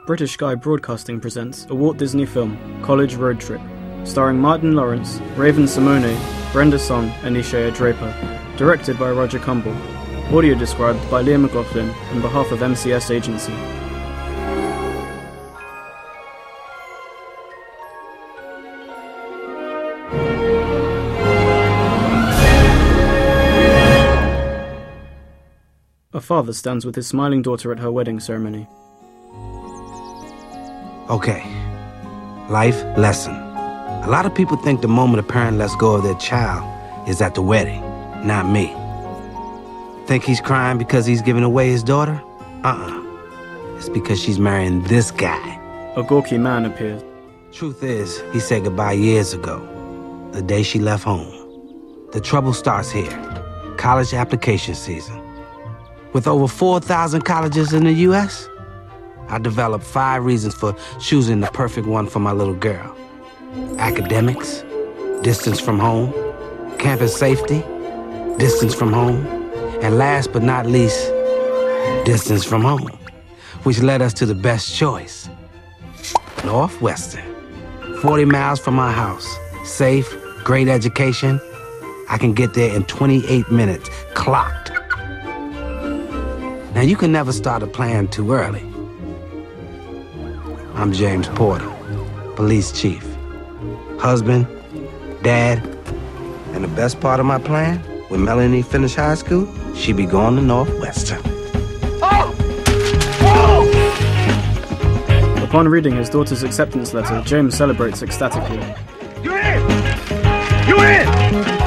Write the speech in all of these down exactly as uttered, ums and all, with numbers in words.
British Sky Broadcasting presents a Walt Disney film, College Road Trip, starring Martin Lawrence, Raven Simone, Brenda Song, and Ishaya Draper, directed by Roger Cumble, audio described by Leah McLaughlin on behalf of M C S Agency. A father stands with his smiling daughter at her wedding ceremony. Okay, life lesson. A lot of people think the moment a parent lets go of their child is at the wedding, not me. Think he's crying because he's giving away his daughter? Uh-uh. It's because she's marrying this guy. A gawky man appears. Truth is, he said goodbye years ago, the day she left home. The trouble starts here, college application season. With over four thousand colleges in the U S, I developed five reasons for choosing the perfect one for my little girl. Academics, distance from home, campus safety, distance from home, and last but not least, distance from home, which led us to the best choice, Northwestern. forty miles from my house, safe, great education. I can get there in twenty-eight minutes, clocked. Now, you can never start a plan too early. I'm James Porter, police chief, husband, dad, and the best part of my plan, when Melanie finished high school, she'd be going to Northwestern. Oh! Oh! Upon reading his daughter's acceptance letter, James celebrates ecstatically. You're in! You're in!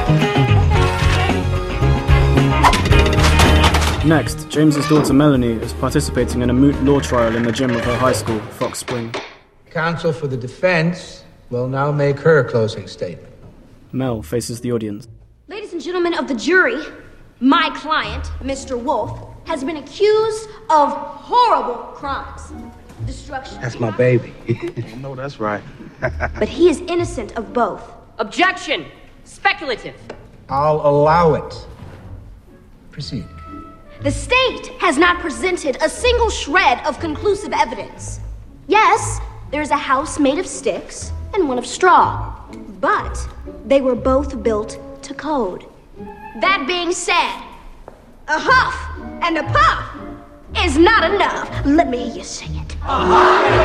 Next, James's daughter Melanie is participating in a moot law trial in the gym of her high school, Fox Spring. Counsel for the defense will now make her closing statement. Mel faces the audience. Ladies and gentlemen of the jury, my client, Mister Wolf, has been accused of horrible crimes. Destruction. That's my baby. No, that's right. But he is innocent of both. Objection! Speculative. I'll allow it. Proceed. The state has not presented a single shred of conclusive evidence. Yes, there is a house made of sticks and one of straw, but they were both built to code. That being said, a huff and a puff is not enough. Let me hear you sing it. A huff and a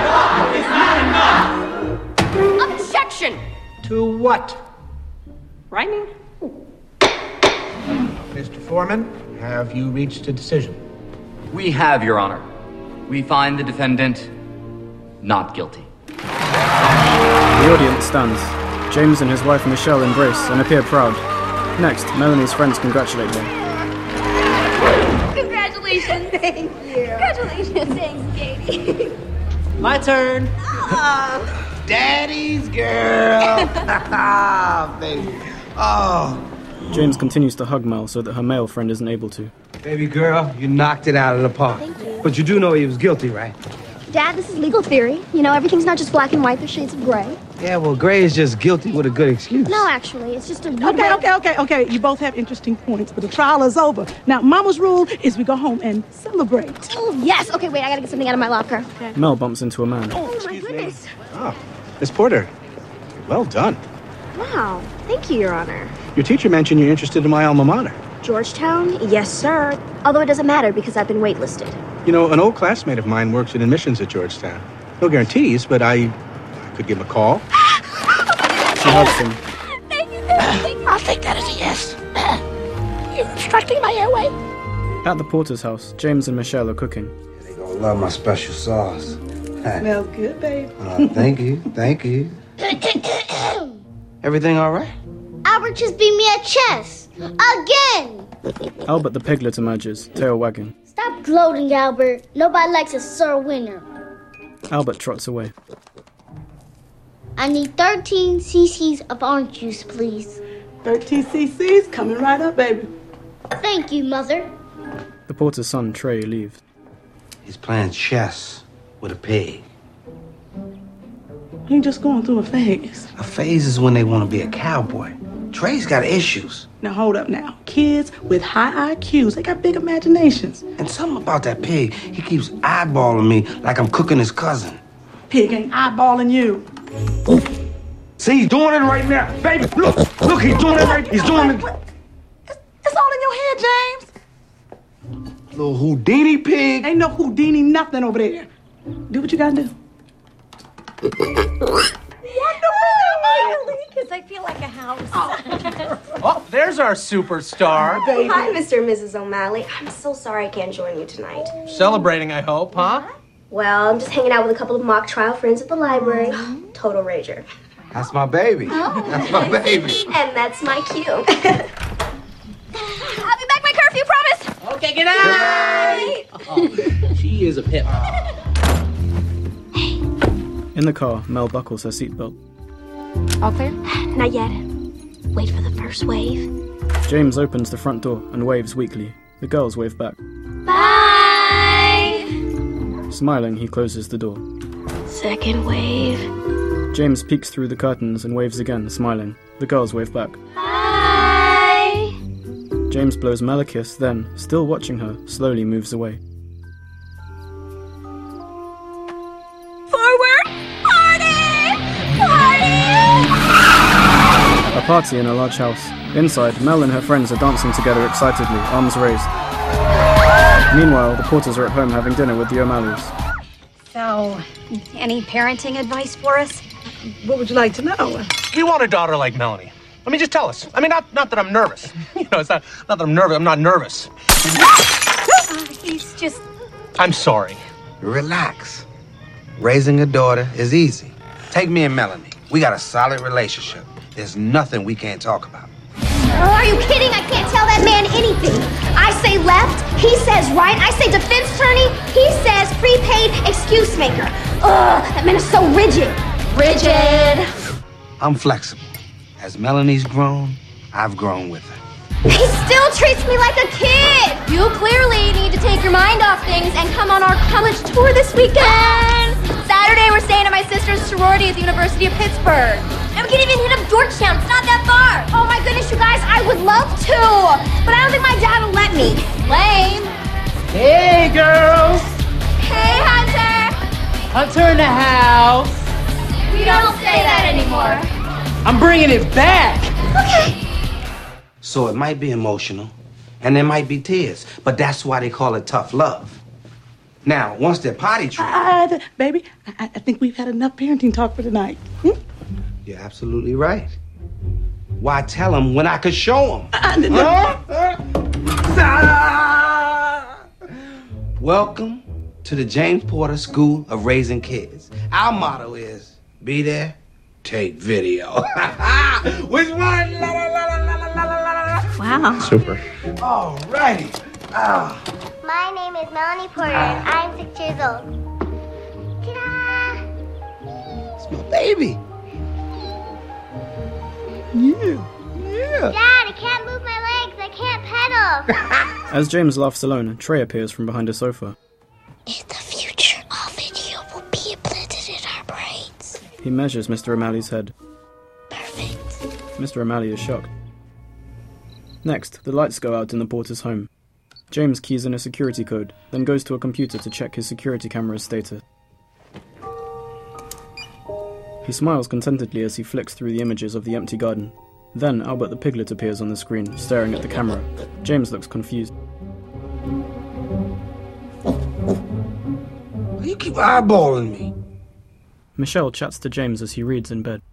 puff is not enough. Objection! To what? Rhyming? Mister Foreman, have you reached a decision? We have, Your Honor. We find the defendant not guilty. The audience stands. James and his wife Michelle embrace and appear proud. Next, Melanie's friends congratulate them. Congratulations. Thank you. Congratulations. Thanks, Katie. My turn. Oh. Daddy's girl. Baby. Oh. James continues to hug Mel so that her male friend isn't able to. Baby girl, you knocked it out of the park. Thank you. But you do know he was guilty, right? Dad, this is legal theory. You know, everything's not just black and white, there's shades of gray. Yeah, well, Gray is just guilty with a good excuse. No, actually, it's just a good Okay, way- okay, okay, okay. You both have interesting points, but the trial is over. Now, Mama's rule is we go home and celebrate. Oh, yes. Okay, wait, I gotta get something out of my locker. Okay. Mel bumps into a man. Oh, my goodness. Oh, Miss Porter, well done. Wow. Thank you, Your Honor. Your teacher mentioned you're interested in my alma mater. Georgetown? Yes, sir. Although it doesn't matter because I've been waitlisted. You know, an old classmate of mine works in admissions at Georgetown. No guarantees, but I, I could give him a call. She hugs him. Thank you, thank you. I'll take that as a yes. You're obstructing my airway. At the Porter's house, James and Michelle are cooking. They gonna love my special sauce. Smells good, babe. Uh, thank you, thank you. Everything all right? Albert just beat me at chess. Again! Albert the piglet emerges, tail wagging. Stop gloating, Albert. Nobody likes a sore winner. Albert trots away. I need thirteen cc's of orange juice, please. thirteen cc's coming right up, baby. Thank you, Mother. The Porter's son, Trey, leaves. He's playing chess with a pig. He just going through a phase. A phase is when they want to be a cowboy. Trey's got issues. Now hold up now. Kids with high I Qs, they got big imaginations. And something about that pig, he keeps eyeballing me like I'm cooking his cousin. Pig ain't eyeballing you. Ooh. See, he's doing it right now. Baby, look, look, he's doing it right, he's doing it. It's, it's all in your head, James. Little Houdini pig. Ain't no Houdini nothing over there. Do what you gotta do. Because I feel like a house. Oh, there's our superstar. Baby. Hi, Mister and Missus O'Malley. I'm so sorry I can't join you tonight. Celebrating, I hope, huh? Well, I'm just hanging out with a couple of mock trial friends at the library. Total rager. That's my baby. Oh. That's my baby. And that's my cue. I'll be back by curfew, promise. Okay, good night. Oh, she is a pip. In the car, Mel buckles her seatbelt. All clear? Not yet. Wait for the first wave. James opens the front door and waves weakly. The girls wave back. Bye! Smiling, he closes the door. Second wave. James peeks through the curtains and waves again, smiling. The girls wave back. Bye! James blows Mel a kiss, then, still watching her, slowly moves away. A party in a large house. Inside, Mel and her friends are dancing together excitedly, arms raised. Meanwhile, the Porters are at home having dinner with the O'Malleys. So, any parenting advice for us? What would you like to know? We want a daughter like Melanie. I mean, just tell us. I mean, not not that I'm nervous. You know, it's not, not that I'm nervous. I'm not nervous. Uh, he's just... I'm sorry. Relax. Raising a daughter is easy. Take me and Melanie. We got a solid relationship. There's nothing we can't talk about. Oh, are you kidding? I can't tell that man anything. I say left, he says right. I say defense attorney, he says prepaid excuse maker. Ugh, that man is so rigid. Rigid. I'm flexible. As Melanie's grown, I've grown with her. He still treats me like a kid. You clearly need to take your mind off things and come on our college tour this weekend. Saturday, we're staying at my sister's sorority at the University of Pittsburgh. And we can even hit up Georgetown. It's not that far. Oh my goodness, you guys, I would love to. But I don't think my dad will let me. Lame. Hey, girls. Hey, Hunter. Hunter in the house. We don't say that anymore. I'm bringing it back. Okay. So it might be emotional, and there might be tears, but that's why they call it tough love. Now, once they're potty trained... Uh, baby, I, I think we've had enough parenting talk for tonight. Hmm? You're absolutely right. Why tell them when I could show them? Uh, no. Huh? Welcome to the James Porter School of Raising Kids. Our motto is, be there, take video. Which one? La, la, la, la, la, la, la, la. Wow. Super. All righty. Oh. My name is Melanie Porter, and I'm six years old. Ta-da! It's my baby. Yeah, yeah. Dad, I can't move my legs. I can't pedal. As James laughs alone, Trey appears from behind a sofa. In the future, all video will be implanted in our brains. He measures Mister O'Malley's head. Perfect. Mister O'Malley is shocked. Next, the lights go out in the Porter's home. James keys in a security code, then goes to a computer to check his security camera's status. He smiles contentedly as he flicks through the images of the empty garden. Then Albert the piglet appears on the screen, staring at the camera. James looks confused. You keep eyeballing me. Michelle chats to James as he reads in bed.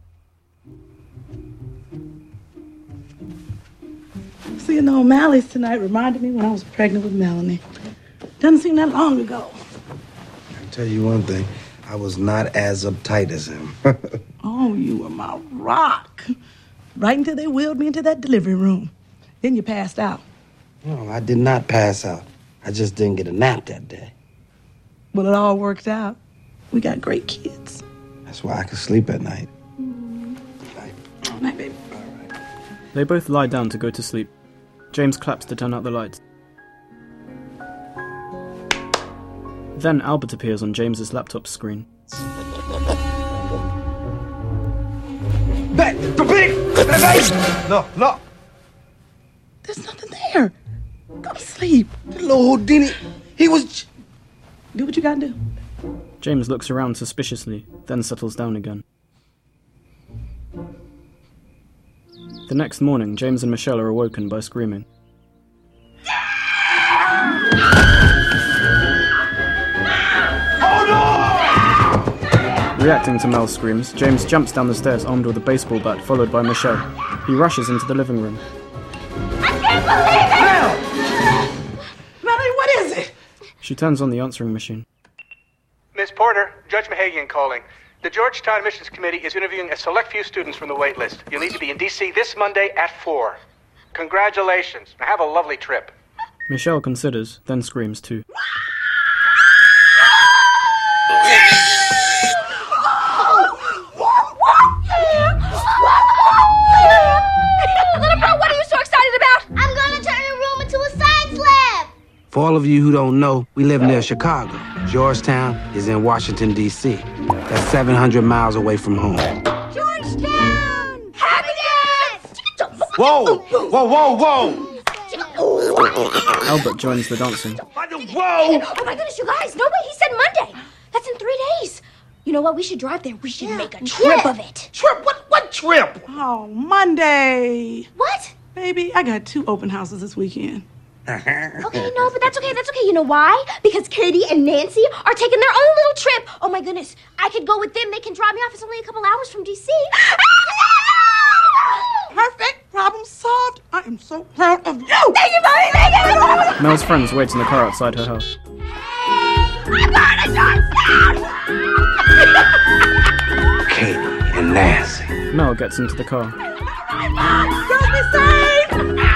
Seeing the O'Malleys tonight reminded me when I was pregnant with Melanie. Doesn't seem that long ago. I can tell you one thing. I was not as uptight as him. Oh, you were my rock. Right until they wheeled me into that delivery room. Then you passed out. No, I did not pass out. I just didn't get a nap that day. Well, it all worked out. We got great kids. That's why I could sleep at night. Mm. Night. Night, baby. All right. They both lie down to go to sleep. James claps to turn out the lights. Then Albert appears on James's laptop screen. Back, the big! Look, look. There's nothing there. Go to sleep. Lord, Denny, he was... Do what you gotta do. James looks around suspiciously, then settles down again. The next morning, James and Michelle are awoken by screaming. Reacting to Mel's screams, James jumps down the stairs armed with a baseball bat, followed by Michelle. He rushes into the living room. I can't believe it! Mel! Melanie, what is it? She turns on the answering machine. Miss Porter, Judge Mahagian calling. The Georgetown Admissions Committee is interviewing a select few students from the wait list. You'll need to be in D C this Monday at four. Congratulations. Now have a lovely trip. Michelle considers, then screams too. Little bro, what are you so excited about? I'm gonna turn your room into a science lab. For all of you who don't know, we live near Chicago. Georgetown is in Washington, D C That's seven hundred miles away from home. Georgetown! Happiness! Whoa! Whoa, whoa, whoa! Albert joins the dancing. Whoa! Oh my goodness, you guys, no way, he said Monday. That's in three days. You know what, we should drive there. We should yeah. make a trip yeah. of it. Trip? What, what trip? Oh, Monday. What? Baby, I got two open houses this weekend. Okay, no, but that's okay, that's okay. You know why? Because Katie and Nancy are taking their own little trip. Oh my goodness, I could go with them. They can drop me off. It's only a couple hours from D C Perfect. Problem solved. I am so proud of you. Thank you, Mommy. Thank you. Mel's friends wait in the car outside her house. I'm going to Georgetown! Katie and Nancy. Mel gets into the car. Girls, be safe!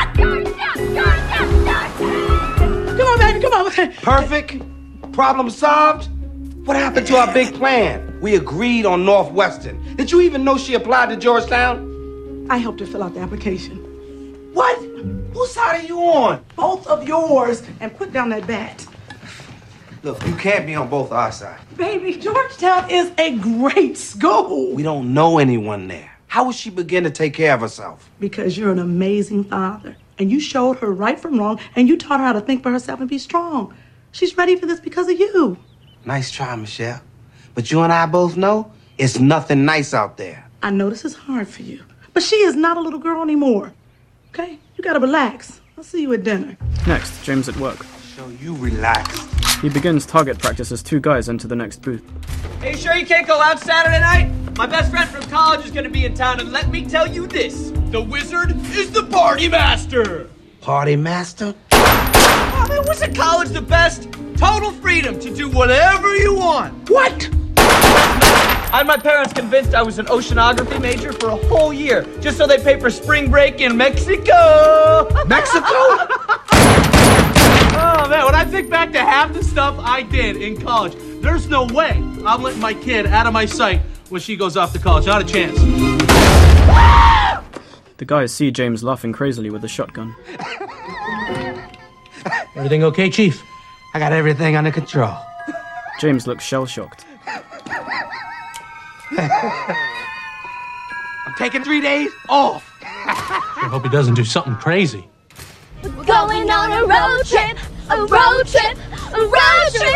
Come on, baby, come on. Perfect? Problem solved? What happened to our big plan? We agreed on Northwestern. Did you even know she applied to Georgetown? I helped her fill out the application. What? Whose side are you on? Both of yours. And put down that bat. Look, you can't be on both our sides. Baby, Georgetown is a great school. We don't know anyone there. How will she begin to take care of herself? Because you're an amazing father. And you showed her right from wrong, and you taught her how to think for herself and be strong. She's ready for this because of you. Nice try, Michelle. But you and I both know it's nothing nice out there. I know this is hard for you, but she is not a little girl anymore. Okay? You gotta relax. I'll see you at dinner. Next, James at work. So you relax. He begins target practice as two guys enter the next booth. Hey, sure you can't go out Saturday night? My best friend from college is gonna be in town, and let me tell you this. The wizard is the party master! Party master? Oh, man, wasn't college the best? Total freedom to do whatever you want. What? I had my parents convinced I was an oceanography major for a whole year, just so they pay for spring break in Mexico. Mexico? Oh, man, when I think back to half the stuff I did in college, there's no way I'm letting my kid out of my sight when she goes off to college. Not a chance. The guys see James laughing crazily with a shotgun. Everything okay, Chief? I got everything under control. James looks shell-shocked. I'm taking three days off. I hope he doesn't do something crazy. We're going on a road trip, a road trip, a road trip!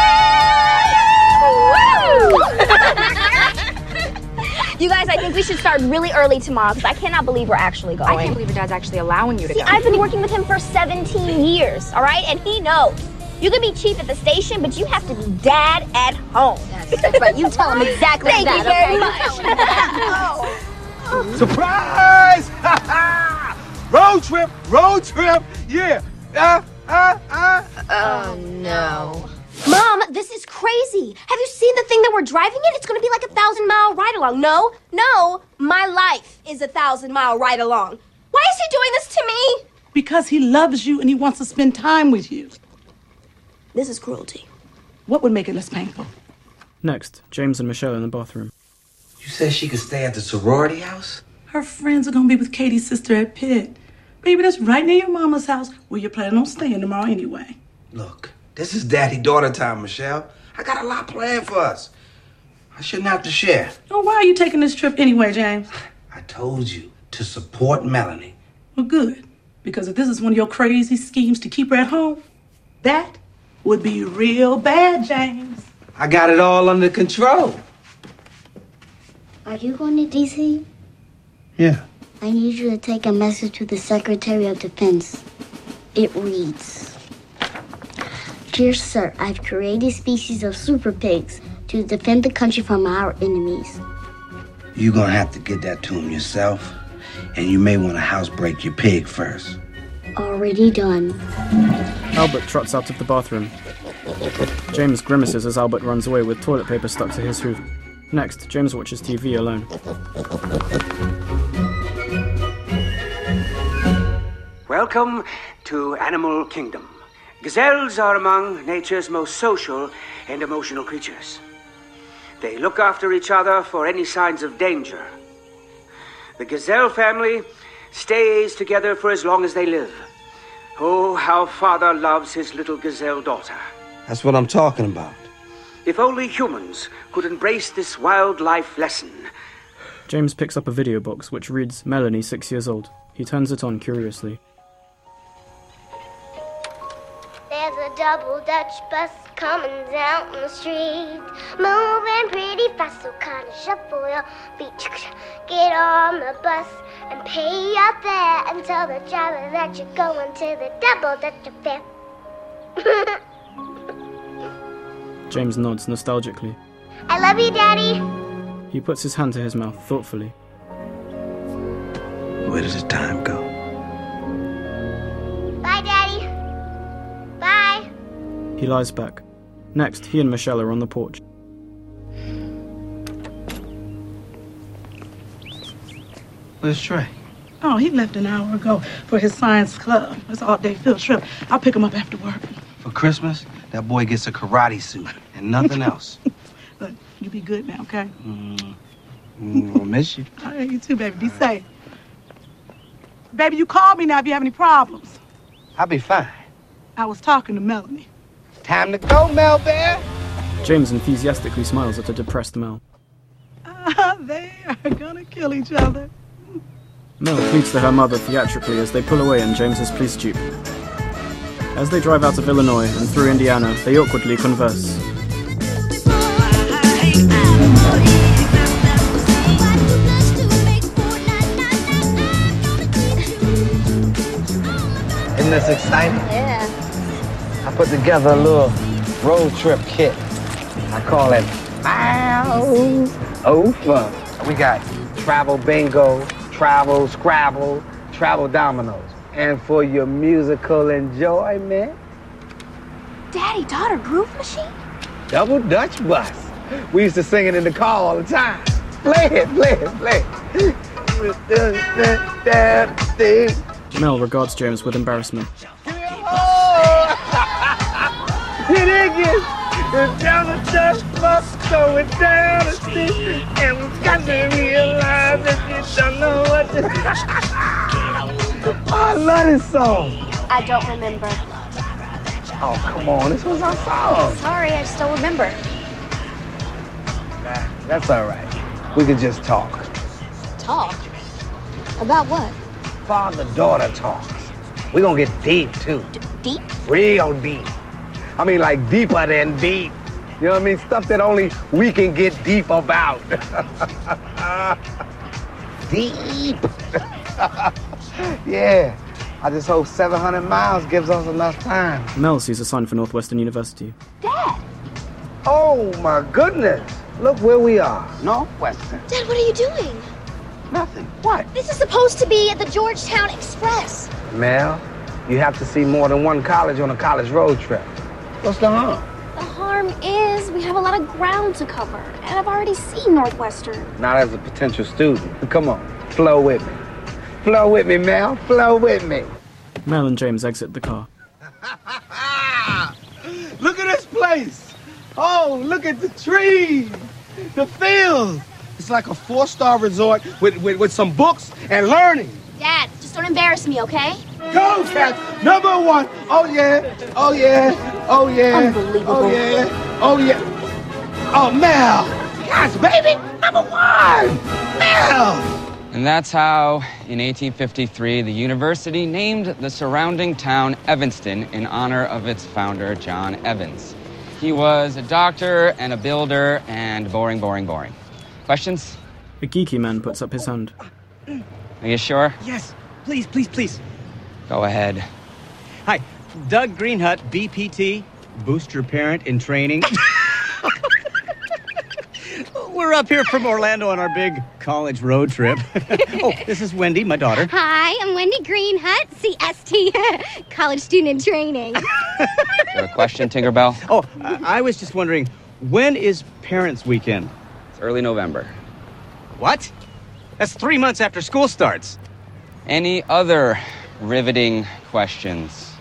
You guys, I think we should start really early tomorrow because I cannot believe we're actually going. I can't believe your dad's actually allowing you to See, go. I've been working with him for seventeen years, all right? And he knows. You can be chief at the station, but you have to be dad at home. That's, that's right. You tell him exactly Thank that, you very okay? much. Surprise! Road trip, road trip, yeah. Uh, uh, uh. Oh, no. Mom, this is crazy. Have you seen the thing that we're driving in? It's gonna be like a thousand mile ride along. No, no, my life is a thousand mile ride along. Why is he doing this to me? Because he loves you and he wants to spend time with you. This is cruelty. What would make it less painful? Next, James and Michelle in the bathroom. You said she could stay at the sorority house? Her friends are gonna be with Katie's sister at Pitt. Baby, that's right near your mama's house where you're planning on staying tomorrow anyway. Look, this is daddy-daughter time, Michelle. I got a lot planned for us. I shouldn't have to share. Oh, why are you taking this trip anyway, James? I told you, to support Melanie. Well, good. Because if this is one of your crazy schemes to keep her at home, that would be real bad, James. I got it all under control. Are you going to D C? Yeah. I need you to take a message to the Secretary of Defense. It reads, Dear Sir, I've created a species of super pigs to defend the country from our enemies. You're gonna have to get that to him yourself, and you may want to housebreak your pig first. Already done. Albert trots out of the bathroom. James grimaces as Albert runs away with toilet paper stuck to his hoof. Next, James watches T V alone. Welcome to Animal Kingdom. Gazelles are among nature's most social and emotional creatures. They look after each other for any signs of danger. The gazelle family stays together for as long as they live. Oh, how father loves his little gazelle daughter. That's what I'm talking about. If only humans could embrace this wildlife lesson. James picks up a video box which reads Melanie, six years old. He turns it on curiously. There's a double Dutch bus coming down the street, moving pretty fast, so kind of shuffle your feet. Get on the bus and pay up there and tell the driver that you're going to the double Dutch affair. James nods nostalgically. I love you, Daddy. He puts his hand to his mouth thoughtfully. Where does the time go? Bye, Daddy. Bye. He lies back. Next, he and Michelle are on the porch. Where's Trey? Oh, he left an hour ago for his science club. It's an all-day field trip. I'll pick him up after work. For Christmas, that boy gets a karate suit and nothing else. Look, you be good now, okay? Mm. Mm, I'll miss you. All right, you too, baby. Be safe. Baby, you call me now if you have any problems. I'll be fine. I was talking to Melanie. Time to go, Mel Bear. James enthusiastically smiles at a depressed Mel. Ah, they are gonna kill each other. Mel pleads to her mother theatrically as they pull away in James's police jeep. As they drive out of Illinois and through Indiana, they awkwardly converse. Isn't this exciting? Yeah. I put together a little road trip kit. I call it Miles Over. We got travel bingo, travel Scrabble, travel dominoes. And for your musical enjoyment, Daddy-daughter groove machine? double Dutch bus. We used to sing it in the car all the time. Play it, play it, play it. Mel regards James with embarrassment. Hit again. Down the Dutch bus, going down the street, and we've got to realize that you don't know what to oh, I love this song. I don't remember. Oh, come on. This was our song. Sorry, I just don't remember. Nah, that's all right. We can just talk. Talk? About what? Father-daughter talks. We're gonna get deep, too. D- deep? Real deep. I mean, like, deeper than deep. You know what I mean? Stuff that only we can get deep about. Deep. Yeah. I just hope seven hundred miles gives us enough time. Mel sees a sign for Northwestern University. Dad! Oh, my goodness. Look where we are. Northwestern. Dad, what are you doing? Nothing. What? This is supposed to be at the Georgetown Express. Mel, you have to see more than one college on a college road trip. What's the harm? The harm is we have a lot of ground to cover, and I've already seen Northwestern. Not as a potential student. Come on, flow with me. Flow with me, Mel. Flow with me. Mel and James exit the car. Look at this place. Oh, look at the trees, the fields. It's like a four-star resort with, with, with some books and learning. Dad, just don't embarrass me, okay? Go, Cat! Number one! Oh, yeah! Oh, yeah! Oh, yeah! Unbelievable. Oh, yeah! Oh, yeah! Oh, Mel! Yes, baby! Number one! Mel! And that's how, in eighteen fifty-three, the university named the surrounding town Evanston in honor of its founder, John Evans. He was a doctor and a builder and boring, boring, boring. Questions? A geeky man puts up his hand. Are you sure? Yes. Please, please, please. Go ahead. Hi, Doug Greenhut, B P T, booster parent in training. We're up here from Orlando on our big college road trip. Oh, this is Wendy, my daughter. Hi, I'm Wendy Greenhut, C S T, college student in training. Is there a question, Tinkerbell? Oh, I, I was just wondering, when is Parents' Weekend? It's early November. What? That's three months after school starts. Any other riveting questions?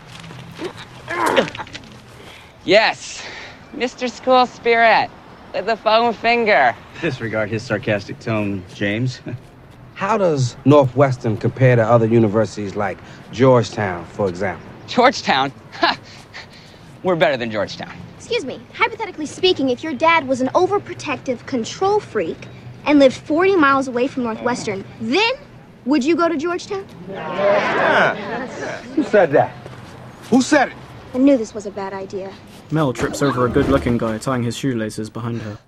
Yes, Mister School Spirit, with the foam finger. Disregard his sarcastic tone, James. How does Northwestern compare to other universities like Georgetown, for example? Georgetown? Ha! We're better than Georgetown. Excuse me, hypothetically speaking, if your dad was an overprotective control freak and lived forty miles away from Northwestern, then would you go to Georgetown? Yeah. Who said that? Who said it? I knew this was a bad idea. Mel trips over a good-looking guy tying his shoelaces behind her.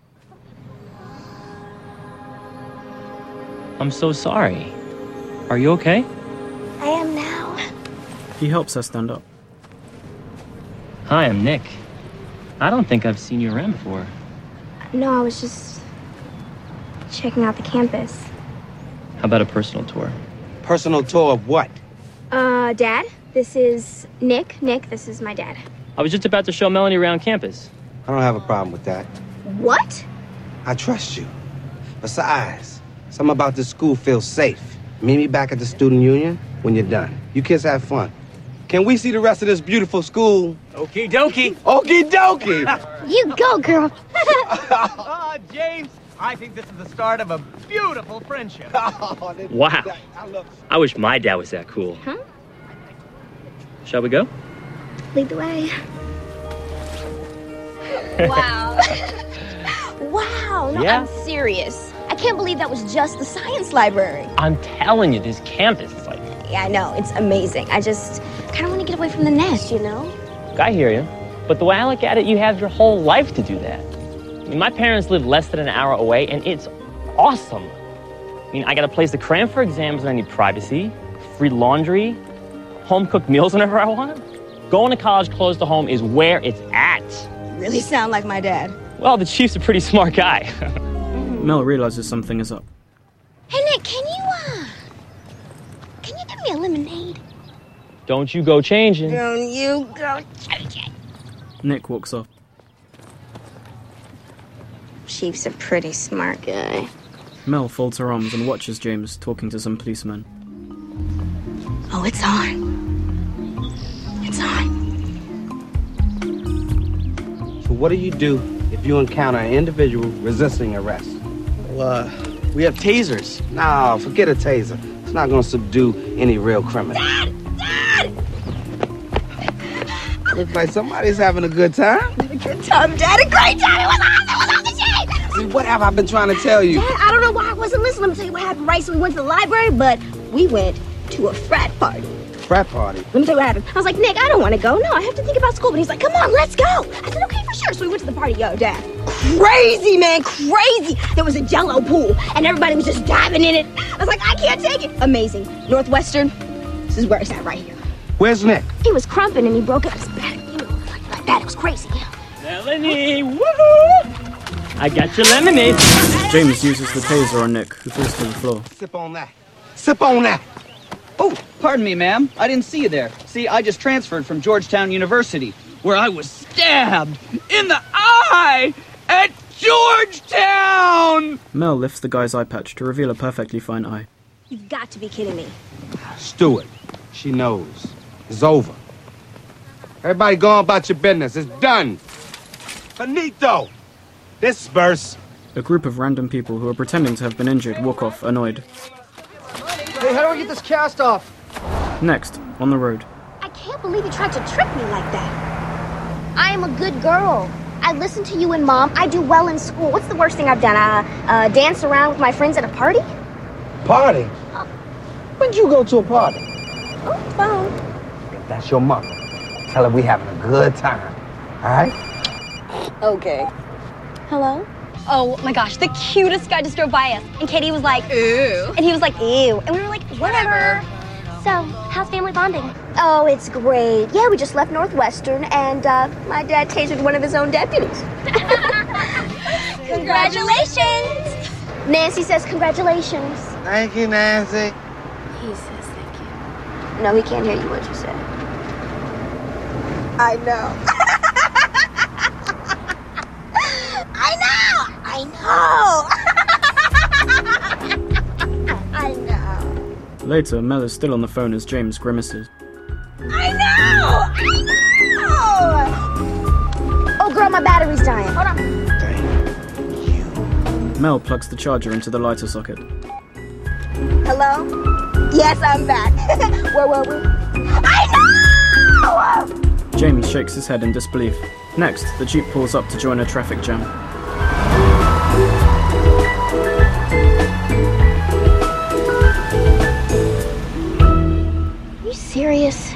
I'm so sorry. Are you okay? I am now. He helps her stand up. Hi, I'm Nick. I don't think I've seen you around before. No, I was just checking out the campus. How about a personal tour? Personal tour of what? Uh, Dad, this is Nick. Nick, this is my dad. I was just about to show Melanie around campus. I don't have a problem with that. What? I trust you. Besides, something about this school feels safe. Meet me back at the student union when you're done. You kids have fun. Can we see the rest of this beautiful school? Okie dokie. Okie dokie. You go, girl. Oh, James, I think this is the start of a beautiful friendship. Wow. I wish my dad was that cool. Huh? Shall we go? Lead the way. Wow. Wow. No, Yeah? I'm serious. I can't believe that was just the science library. I'm telling you, this campus is like... Yeah, I know. It's amazing. I just kind of want to get away from the nest, you know? I hear you. But the way I look at it, you have your whole life to do that. I mean, my parents live less than an hour away, and it's awesome. I mean, I got a place to cram for exams when I need privacy, free laundry, home-cooked meals whenever I want. Going to college close to home is where it's at. You really sound like my dad. Well, the chief's a pretty smart guy. Mel realizes something is up. Hey, Nick, can you, uh... Can you give me a lemonade? Don't you go changing. Don't you go changing. Nick walks off. Chief's a pretty smart guy. Mel folds her arms and watches James talking to some policemen. Oh, it's on. It's on. So what do you do if you encounter an individual resisting arrest? Well, uh, we have tasers. No, forget a taser. It's not gonna subdue any real criminal. Dad! Dad! Looks like somebody's having a good time. A good time, Dad. A great time. It was awesome. It was off the chain. See, what have I been trying to tell you? Dad, I don't know why I wasn't listening. Let me tell you what happened, right? So we went to the library, but we went to a frat party. Frat party? Let me tell you what happened. I was like, Nick, I don't want to go. No, I have to think about school. But he's like, come on, let's go. I said, okay, for sure. So we went to the party. Yo, Dad. Crazy, man. Crazy. There was a jello pool, and everybody was just diving in it. I was like, I can't take it. Amazing. Northwestern, this is where it's at right here. Where's Nick? He was crumping, and he broke out his back. You know, like, like that. It was crazy. Melanie, woohoo! I got your lemonade. James uses the taser on Nick, who falls to the floor. Sip on that. Sip on that. Oh, pardon me, ma'am. I didn't see you there. See, I just transferred from Georgetown University, where I was stabbed in the eye at Georgetown! Mel lifts the guy's eye patch to reveal a perfectly fine eye. You've got to be kidding me. Stewart, she knows. It's over. Everybody go on about your business. It's done. Finito! Disperse. A group of random people who are pretending to have been injured walk off, annoyed. Hey, how do I get this cast off? Next, on the road. I can't believe you tried to trick me like that. I am a good girl. I listen to you and Mom. I do well in school. What's the worst thing I've done? Uh, uh, dance around with my friends at a party? Party? When'd you go to a party? Oh, phone. If that's your mother, tell her we having a good time. All right? Okay. Hello? Oh my gosh, the cutest guy just drove by us. And Katie was like, ooh. And he was like, ew. And we were like, whatever. So, how's family bonding? Oh, it's great. Yeah, we just left Northwestern, and uh, my dad tasered one of his own deputies. Congratulations! Nancy says congratulations. Thank you, Nancy. He says thank you. No, he can't hear you what you said. I know. I know! I know! I know. Later, Mel is still on the phone as James grimaces. I know! I know! Oh, girl, my battery's dying. Hold on. Mel plugs the charger into the lighter socket. Hello? Yes, I'm back. Where were we? I know! James shakes his head in disbelief. Next, the Jeep pulls up to join a traffic jam. Are you serious?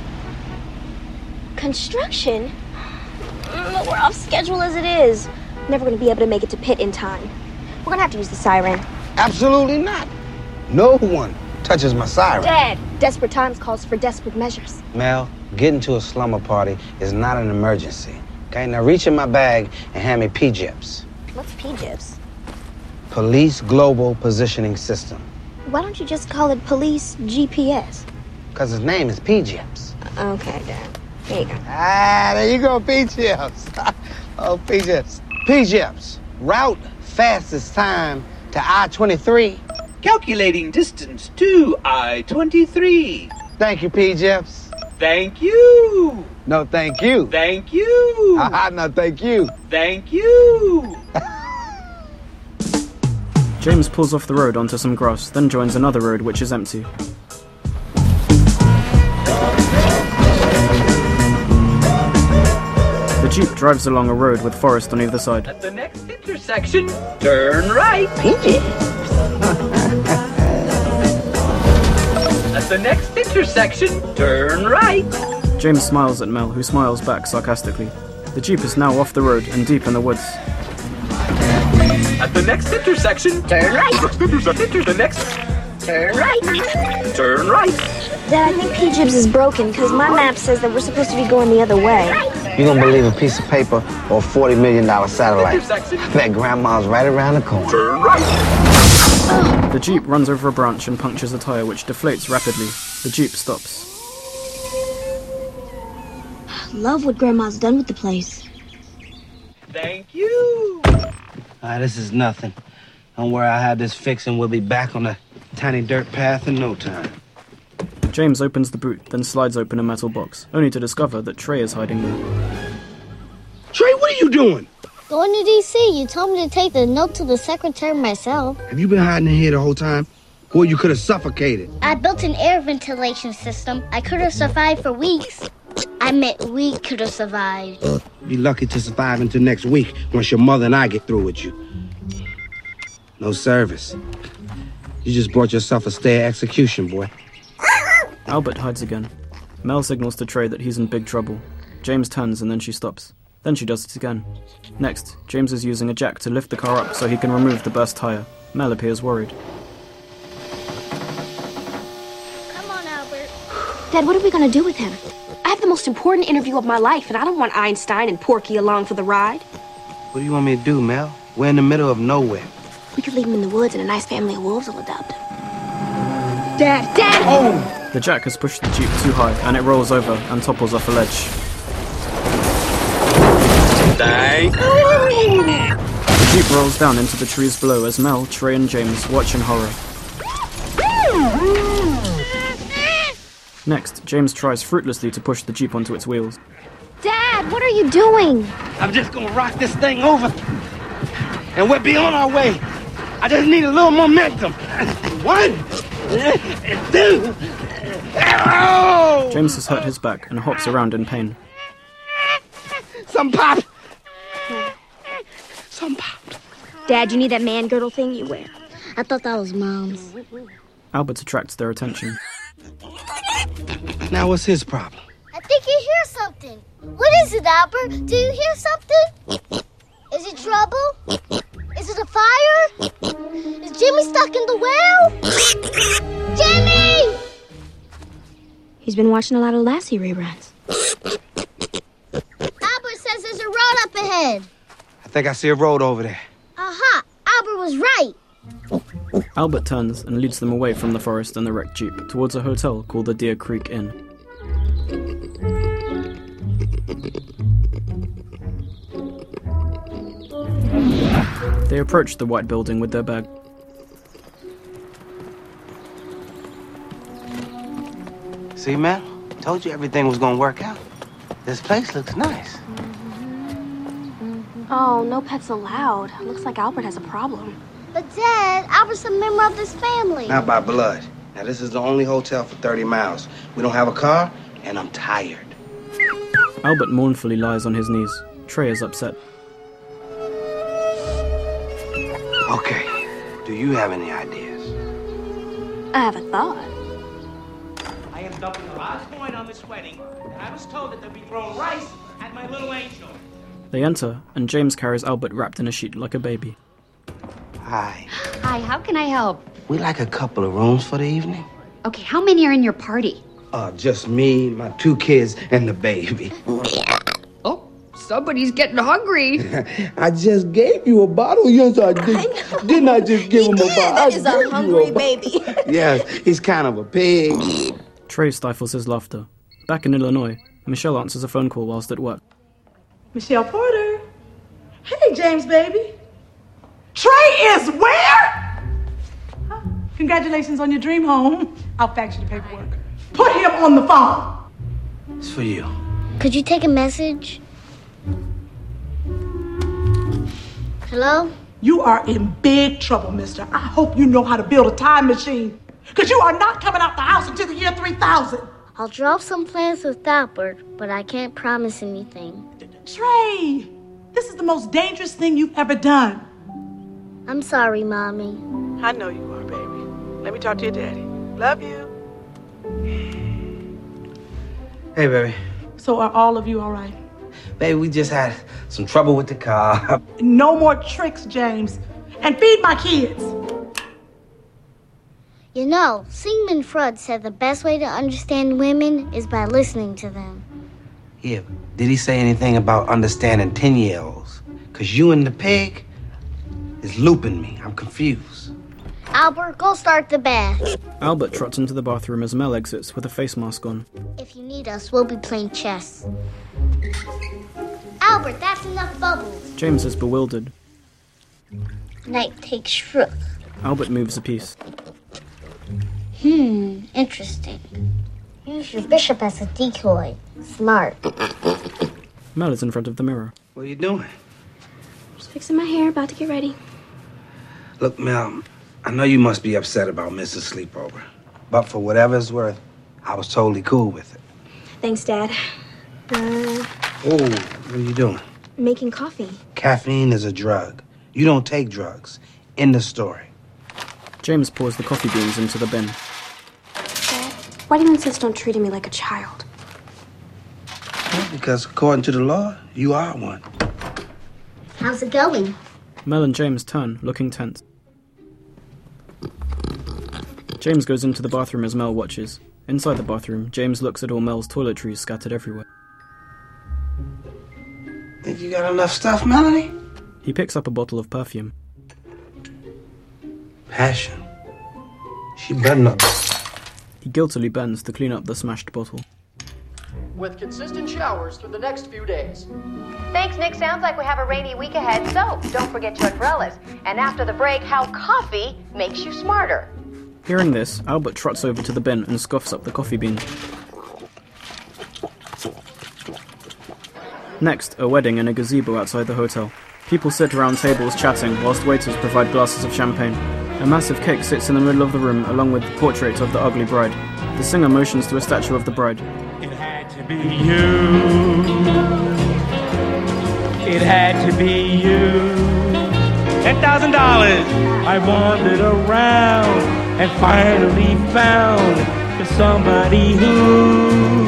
Construction? Mm, we're off schedule as it is. Never gonna be able to make it to pit in time. We're gonna have to use the siren. Absolutely not. No one touches my siren. Dad, desperate times calls for desperate measures. Mel, getting to a slumber party is not an emergency. Okay, now reach in my bag and hand me P G I Ps. What's P G I Ps? Police Global Positioning System. Why don't you just call it Police G P S? Because his name is P G I Ps. Okay, Dad. Here you go. Ah, there you go, P G I Ps. Oh, P G I Ps. P G I Ps. Route fastest time to I twenty-three. Calculating distance to I twenty-three. Thank you, P G I Ps. Thank you. No, thank you. Thank you. Haha, no, thank you. Thank you. James pulls off the road onto some grass, then joins another road which is empty. The Jeep drives along a road with forest on either side. At the next intersection, turn right. P G I At the next intersection, turn right. James smiles at Mel, who smiles back sarcastically. The Jeep is now off the road and deep in the woods. At the next intersection, turn right. The next, turn right. Turn right. Dad, I think P G I Ps is broken because my map says that we're supposed to be going the other way. You gonna believe a piece of paper or a forty million dollar satellite? That grandma's right around the corner. Turn right. The Jeep runs over a branch and punctures a tire, which deflates rapidly. The Jeep stops. Love what Grandma's done with the place. Thank you. Ah, this is nothing. Don't worry, I have this fixed and we'll be back on the tiny dirt path in no time. James opens the boot, then slides open a metal box, only to discover that Trey is hiding there. Trey, what are you doing? Going to D C. You told me to take the note to the secretary myself. Have you been hiding in here the whole time? Boy, you could have suffocated. I built an air ventilation system. I could have survived for weeks. I meant we could have survived. Be lucky to survive until next week once your mother and I get through with you. No service. You just brought yourself a stay of execution, boy. Albert hides again. Mel signals to Trey that he's in big trouble. James turns and then she stops. Then she does it again. Next, James is using a jack to lift the car up so he can remove the burst tire. Mel appears worried. Come on, Albert. Dad, what are we gonna do with him? I have the most important interview of my life, and I don't want Einstein and Porky along for the ride. What do you want me to do, Mel? We're in the middle of nowhere. We could leave him in the woods and a nice family of wolves will adopt him. Dad! Dad! Oh! The jack has pushed the Jeep too high, and it rolls over and topples off a ledge. Thank The Jeep rolls down into the trees below as Mel, Trey, and James watch in horror. Next, James tries fruitlessly to push the Jeep onto its wheels. Dad, what are you doing? I'm just gonna rock this thing over. And we'll be on our way. I just need a little momentum. One, two. Oh! James has hurt his back and hops around in pain. Some pop. Some pop. Dad, you need that man girdle thing you wear. I thought that was Mom's. Albert attracts their attention. Now what's his problem? I think you hear something. What is it, Albert? Do you hear something? Is it trouble? Is it a fire? Is Jimmy stuck in the well? Jimmy! He's been watching a lot of Lassie reruns. Albert says there's a road up ahead. I think I see a road over there. Aha! Albert was right. Albert turns and leads them away from the forest and the wrecked jeep towards a hotel called the Deer Creek Inn. They approach the white building with their bag. See, man? Told you everything was gonna work out. This place looks nice. Oh, no pets allowed. Looks like Albert has a problem. But Dad, Albert's a member of this family. Not by blood. Now, this is the only hotel for thirty miles. We don't have a car, and I'm tired. Albert mournfully lies on his knees. Trey is upset. Okay, do you have any ideas? I have a thought. I am dumping the last coin on this wedding, and I was told that they'll be throwing rice at my little angel. They enter, and James carries Albert wrapped in a sheet like a baby. Hi. Hi, how can I help? We like a couple of rooms for the evening. Okay, how many are in your party? Uh, just me, my two kids, and the baby. Oh, somebody's getting hungry. I just gave you a bottle. Yes, I did. I Didn't I just give him a bottle? That is a hungry a baby. Yes, he's kind of a pig. Trey stifles his laughter. Back in Illinois, Michelle answers a phone call whilst at work. Michelle Porter. Hey, James, baby. Trey is where? Huh? Congratulations on your dream home. I'll fax you the paperwork. Put him on the phone. It's for you. Could you take a message? Hello? You are in big trouble, mister. I hope you know how to build a time machine. Because you are not coming out the house until the year three thousand. I'll draw some plans with Albert, but I can't promise anything. Trey, this is the most dangerous thing you've ever done. I'm sorry, Mommy. I know you are, baby. Let me talk to your daddy. Love you. Hey, baby. So are all of you all right? Baby, we just had some trouble with the car. No more tricks, James. And feed my kids. You know, Sigmund Freud said the best way to understand women is by listening to them. Yeah, did he say anything about understanding ten-year-olds? Because you and the pig is looping me. I'm confused. Albert, go start the bath. Albert trots into the bathroom as Mel exits with a face mask on. If you need us, we'll be playing chess. Albert, that's enough bubbles. James is bewildered. Knight takes rook. Albert moves a piece. Hmm, interesting. Use your bishop as a decoy. Smart. Mel is in front of the mirror. What are you doing? Just fixing my hair, about to get ready. Look, Mel, I know you must be upset about Missus Sleepover. But for whatever it's worth, I was totally cool with it. Thanks, Dad. Uh, Oh, what are you doing? making coffee. Caffeine is a drug. You don't take drugs. End of story. James pours the coffee beans into the bin. Dad, why do you insist on treating me like a child? Well, because according to the law, you are one. How's it going? Mel and James turn, looking tense. James goes into the bathroom as Mel watches. Inside the bathroom, James looks at all Mel's toiletries scattered everywhere. Think you got enough stuff, Melanie? He picks up a bottle of perfume. Passion. She better not. He guiltily bends to clean up the smashed bottle. With consistent showers for the next few days. Thanks, Nick. Sounds like we have a rainy week ahead, so don't forget your umbrellas. And after the break, how coffee makes you smarter. Hearing this, Albert trots over to the bin and scoffs up the coffee bean. Next, a wedding in a gazebo outside the hotel. People sit around tables chatting whilst waiters provide glasses of champagne. A massive cake sits in the middle of the room along with the portrait of the ugly bride. The singer motions to a statue of the bride. It had to be you. It had to be you. thousand dollars. I wandered around and finally found somebody who...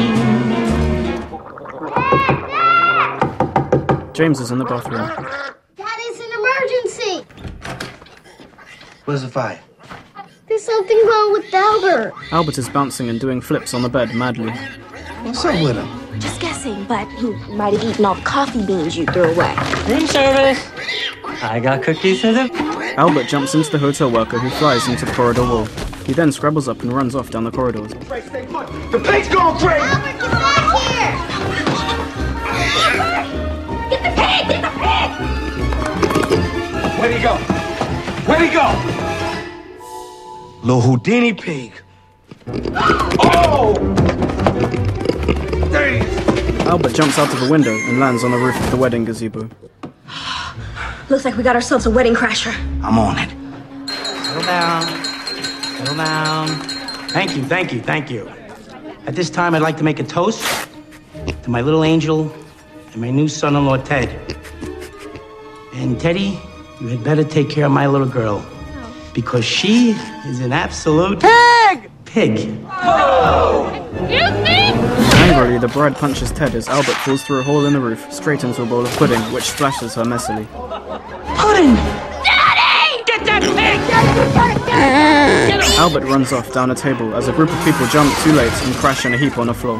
James is in the bathroom. Dad, it's an emergency. Where's the fire? There's something wrong with Albert. Albert is bouncing and doing flips on the bed madly. What's up with him? Just guessing, but he might have eaten all the coffee beans you threw away. Room service. I got cookies for them. Albert jumps into the hotel worker who flies into the corridor wall. He then scrabbles up and runs off down the corridors. The pig's gone crazy! Albert, get back here! Get the pig! Get the pig! Where'd he go? Where'd he go? Little Houdini pig. Oh! There he is. Albert jumps out of a window and lands on the roof of the wedding gazebo. Looks like we got ourselves a wedding crasher. I'm on it. Settle down. Settle down. Thank you, thank you, thank you. At this time, I'd like to make a toast to my little angel and my new son-in-law, Ted. And Teddy, you had better take care of my little girl. Because she is an absolute... Pig! Pig. Oh! You think? Angrily, the bride punches Ted as Albert falls through a hole in the roof, straight into a bowl of pudding, which splashes her messily. Pudding! Daddy! Get that pig! Get him! Albert runs off down a table as a group of people jump too late and crash in a heap on the floor. No,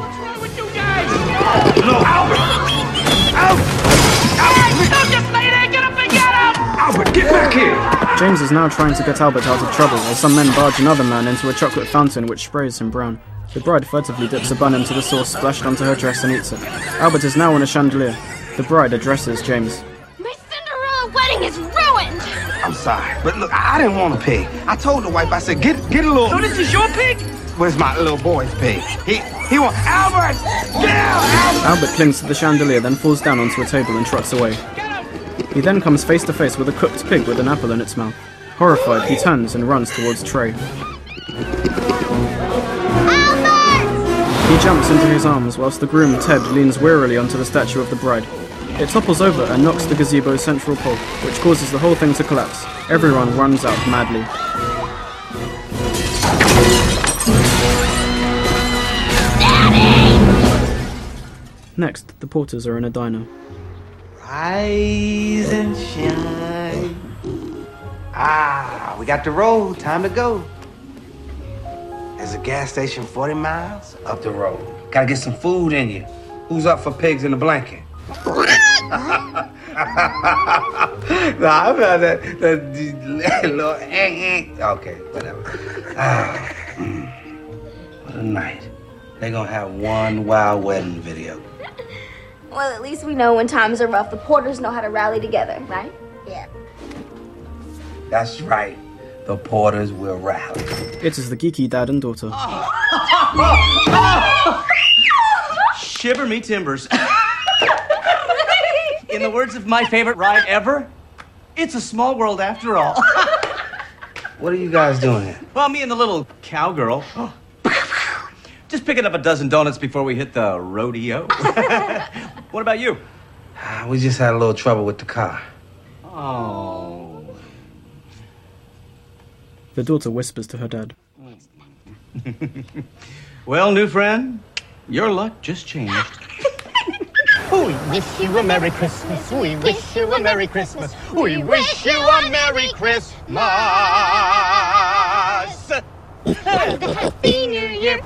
Albert! Albert! Albert! Don't just lay there! Get up and get him! Albert, get back here! James is now trying to get Albert out of trouble as some men barge another man into a chocolate fountain which sprays him brown. The bride furtively dips a bun into the sauce splashed onto her dress and eats it. Albert is now on a chandelier. The bride addresses James. My Cinderella wedding is ruined! I'm sorry, but look, I, I didn't want a pig. I told the wife, I said, get get a little... So this is your pig? Where's my little boy's pig? He he want Albert! Get out, Albert! Albert clings to the chandelier, then falls down onto a table and trots away. He then comes face to face with a cooked pig with an apple in its mouth. Horrified, he turns and runs towards Trey. He jumps into his arms whilst the groom Ted leans wearily onto the statue of the bride. It topples over and knocks the gazebo's central pole, which causes the whole thing to collapse. Everyone runs out madly. Next, the Porters are in a diner. Rise and shine. Ah, we got the road. Time to go. There's a gas station forty miles up the road. Gotta get some food in you. Who's up for pigs in a blanket? Nah, I found that, that little okay, whatever. Ah, mm, what a night. They're gonna have one wild wedding video. Well, at least we know when times are rough, the Porters know how to rally together, right? Yeah. That's right. The Porters will rally. It is the geeky dad and daughter. Shiver me timbers. In the words of my favorite ride ever, it's a small world after all. What are you guys doing here? Well, me and the little cowgirl. Just picking up a dozen donuts before we hit the rodeo. What about you? We just had a little trouble with the car. Oh. The daughter whispers to her dad. Well, new friend, your luck just changed. We wish you a Merry Christmas. We wish you a Merry Christmas. We wish you a Merry Christmas. And a Happy New Year.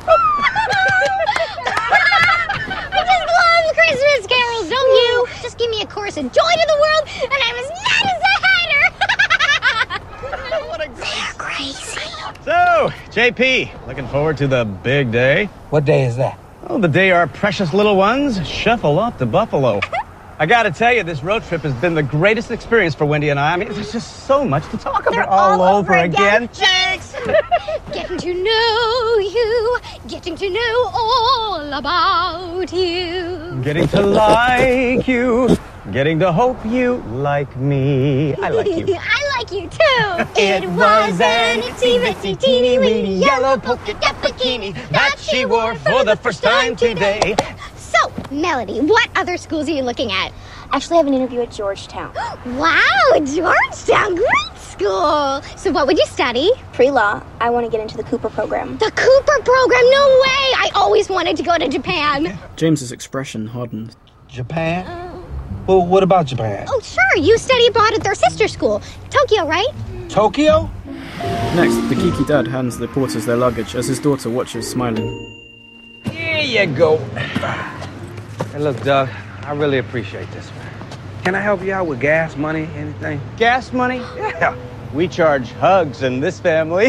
I just love Christmas carols, don't you? Just give me a chorus of Joy to the World, and I'm as mad as a hatter. What a They're crazy. So, J P, looking forward to the big day? What day is that? Oh, the day our precious little ones shuffle off to Buffalo. I gotta tell you, this road trip has been the greatest experience for Wendy and I. I mean, there's just so much to talk about. They're all, all over, over again. again. Jinx! Getting to know you, getting to know all about you. Getting to like you, getting to hope you like me. I like you. I like you too. It was an itsy bitsy teeny weeny yellow polka dot bikini that she wore for the first time today. So, Melody, what other schools are you looking at? Actually, I have an interview at Georgetown. Wow, Georgetown, great school. So what would you study? Pre-law. I want to get into the Cooper program. The Cooper program? No way! I always wanted to go to Japan. James's expression hardened. Japan? Well, what about Japan? Oh, sure. You study abroad at their sister school. Tokyo, right? Tokyo? Next, the geeky dad hands the porters their luggage as his daughter watches, smiling. Here you go. Hey, look, Doug, I really appreciate this, man. Can I help you out with gas money, anything? Gas money? Yeah. We charge hugs in this family.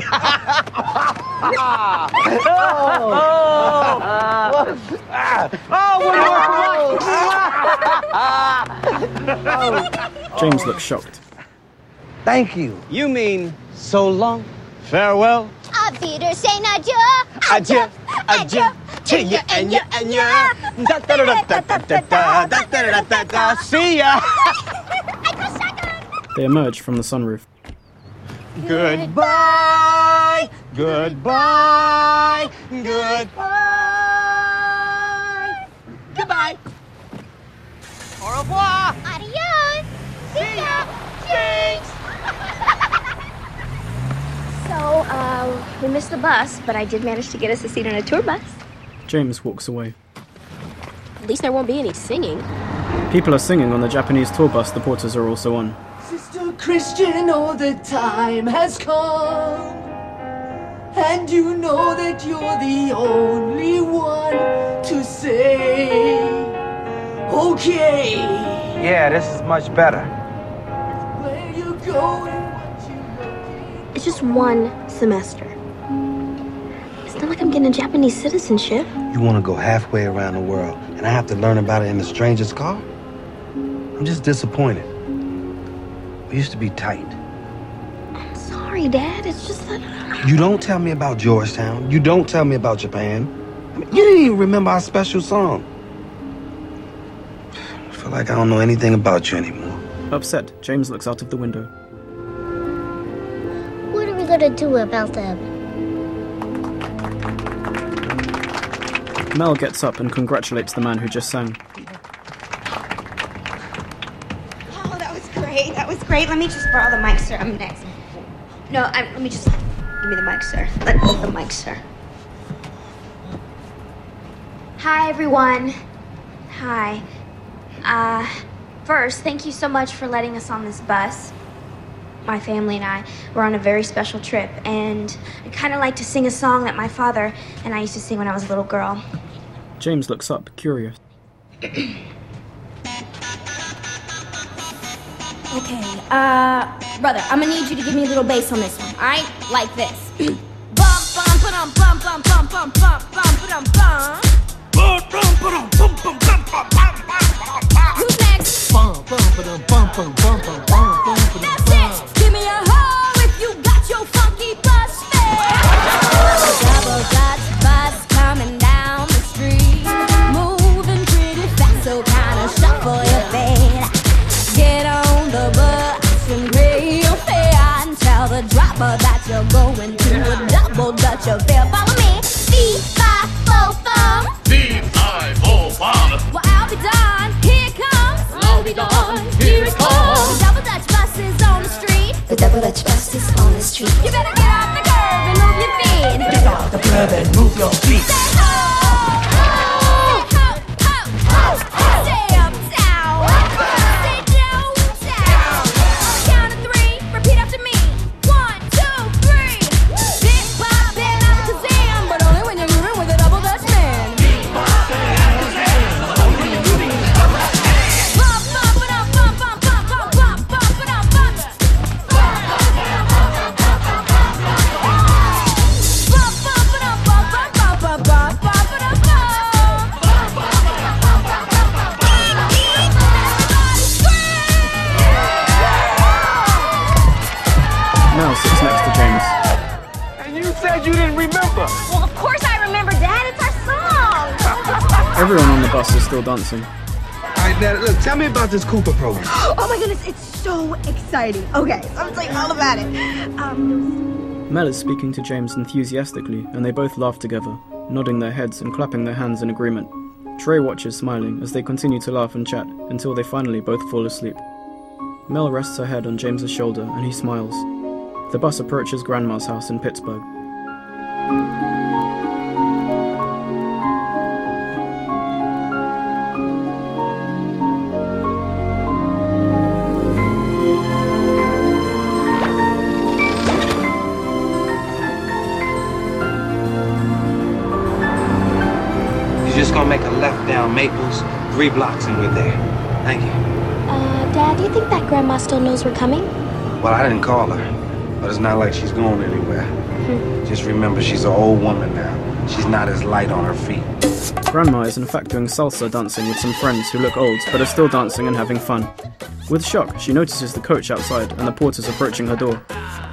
James looks shocked. Thank you. You mean so long? Farewell. Auf Wiedersehen, adieu. Adieu, adieu. To you and you and you. Da da da da da da da da da da da. See ya. They emerge from the sunroof. Goodbye. Goodbye. Goodbye. Goodbye. Au revoir. Adios. See ya. Jinx. So, uh, we missed the bus, but I did manage to get us a seat on a tour bus. James walks away. At least there won't be any singing. People are singing on the Japanese tour bus the porters are also on. Sister Christian, oh, the time has come. And you know that you're the only one to say, okay. Yeah, this is much better. Where you going? It's just one semester. It's not like I'm getting a Japanese citizenship. You want to go halfway around the world, and I have to learn about it in a stranger's car? I'm just disappointed. We used to be tight. I'm sorry, Dad. It's just that... You don't tell me about Georgetown. You don't tell me about Japan. I mean, you didn't even remember our special song. I feel like I don't know anything about you anymore. Upset, James looks out of the window. What are we gonna do about them? Mel gets up and congratulates the man who just sang. Oh, that was great. That was great. Let me just borrow the mic, sir. I'm next. No, I, let me just... Give me the mic, sir. Let me the mic, sir. Hi, everyone. Hi. Uh, first, thank you so much for letting us on this bus. My family and I were on a very special trip, and I'd kind of like to sing a song that my father and I used to sing when I was a little girl. James looks up, curious. Okay, uh, brother, I'm gonna need you to give me a little bass on this one, alright? Like this. Bum, bum, ba-dum, bum, bum, bum, bum, bum, bum, ba-dum, bum. Who's next? Bum, bum, ba-dum, bum, bum, bum, bum, bum, bum. That's it! Give me a hoe if you got your funky bus fare. Double Dutch bus coming down the street, moving pretty fast, so kinda shuffle your feet. Get on the bus and pay your fare and tell the driver that you're going to a double Dutch affair. Follow me. Fee, fi, fo, fum. Fee, fi, fo, fum. Well, I'll be done. Here it comes. I'll be gone. Here it comes. The double Dutch bus is on the street. The double Dutch bus is on the street. You better get off the curb and move your feet. Get off the curb and move your feet. Say ho, ho, ho, ho, ho. Say uptown. Say downtown. Count to three. Repeat after me. One, two, three. Big pop and Alakazam, but only when you're moving with a double Dutch man. Big pop and Alakazam, but only when you're moving with a double Dutch man. Bum, bum, ba-dum, bum, bum, bum, bum, bum, bum, ba-dum, bum. Mel sits next to James. And you said you didn't remember. Well, of course I remember, Dad. It's our song. Everyone on the bus is still dancing. All right, now, look, tell me about this Cooper program. Oh my goodness, it's so exciting. Okay, so I'm telling you all about it. Um, Mel is speaking to James enthusiastically, and they both laugh together, nodding their heads and clapping their hands in agreement. Trey watches smiling as they continue to laugh and chat until they finally both fall asleep. Mel rests her head on James's shoulder and he smiles. The bus approaches Grandma's house in Pittsburgh. You're just gonna make a left down Maples, three blocks and we're there. Thank you. Uh, Dad, do you think that Grandma still knows we're coming? Well, I didn't call her, but it's not like she's going anywhere. Hmm. Just remember, she's an old woman now. She's not as light on her feet. Grandma is in fact doing salsa dancing with some friends who look old, but are still dancing and having fun. With shock, she notices the coach outside and the porters approaching her door.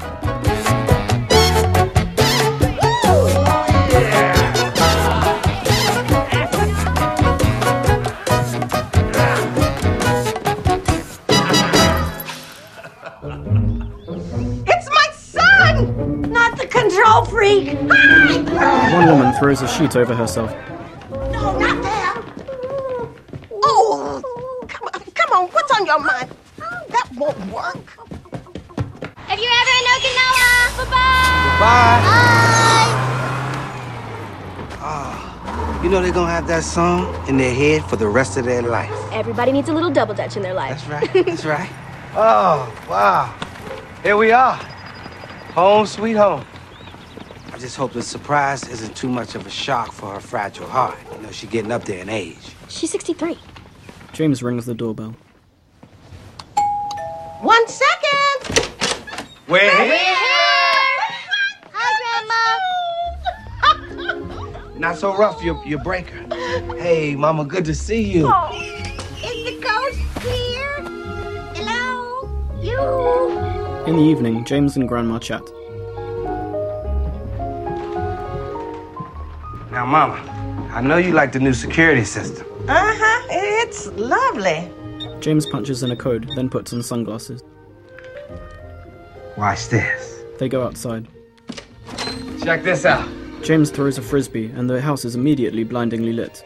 Control freak! One woman throws a sheet over herself. No, not that. Oh, come on, come on, what's on your mind? That won't work. If you're ever in Okinawa, bye-bye! Bye! Ah, you know they're gonna have that song in their head for the rest of their life. Everybody needs a little double dutch in their life. That's right, that's right. Oh, wow. Here we are. Home sweet home. I just hope the surprise isn't too much of a shock for her fragile heart. You know, she's getting up there in age. She's sixty-three. James rings the doorbell. One second. We're here. Hi, Grandma. Not so rough, you you breaker. Hey, Mama, good to see you. Oh, is the ghost here? Hello? You? In the evening, James and Grandma chat. Now, Mama, I know you like the new security system. Uh-huh, it's lovely. James punches in a code, then puts on sunglasses. Watch this. They go outside. Check this out. James throws a frisbee, and the house is immediately blindingly lit.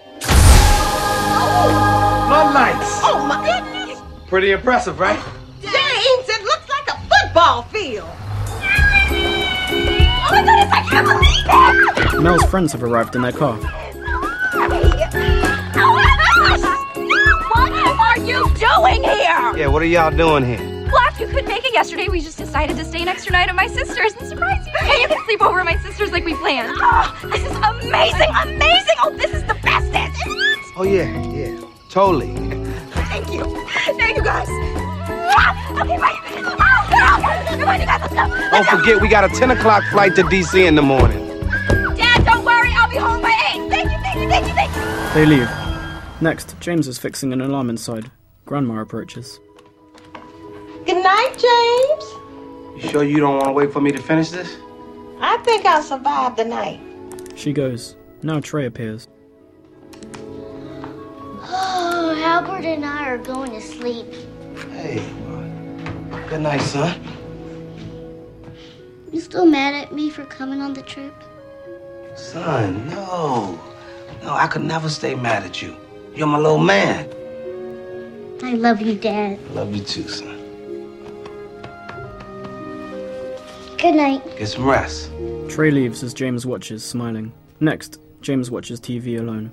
Floodlights! Oh, my goodness! Pretty impressive, right? James, it looks like a football field. Oh, my goodness, I can't believe it! Mel's friends have arrived in their car. What are you doing here? Yeah, what are y'all doing here? Well, after you couldn't make it yesterday, we just decided to stay an extra night at my sister's and surprise you. And you can sleep over at my sister's like we planned. Oh, this is amazing, amazing. Oh, this is the bestest. Oh, yeah, yeah, totally. Thank you. Thank you, guys. Okay, bye. Oh, come on, you guys, let's go. Let's Don't go. forget, we got a ten o'clock flight to D C in the morning. Dad, don't worry. I'll be home by eight. Thank you, thank you, thank you, thank you. They leave. Next, James is fixing an alarm inside. Grandma approaches. Good night, James. You sure you don't want to wait for me to finish this? I think I'll survive the night. She goes. Now Trey appears. Oh, Albert and I are going to sleep. Hey, good night, son. You still mad at me for coming on the trip? Son, no. No, I could never stay mad at you. You're my little man. I love you, Dad. I love you too, son. Good night. Get some rest. Trey leaves as James watches, smiling. Next, James watches T V alone.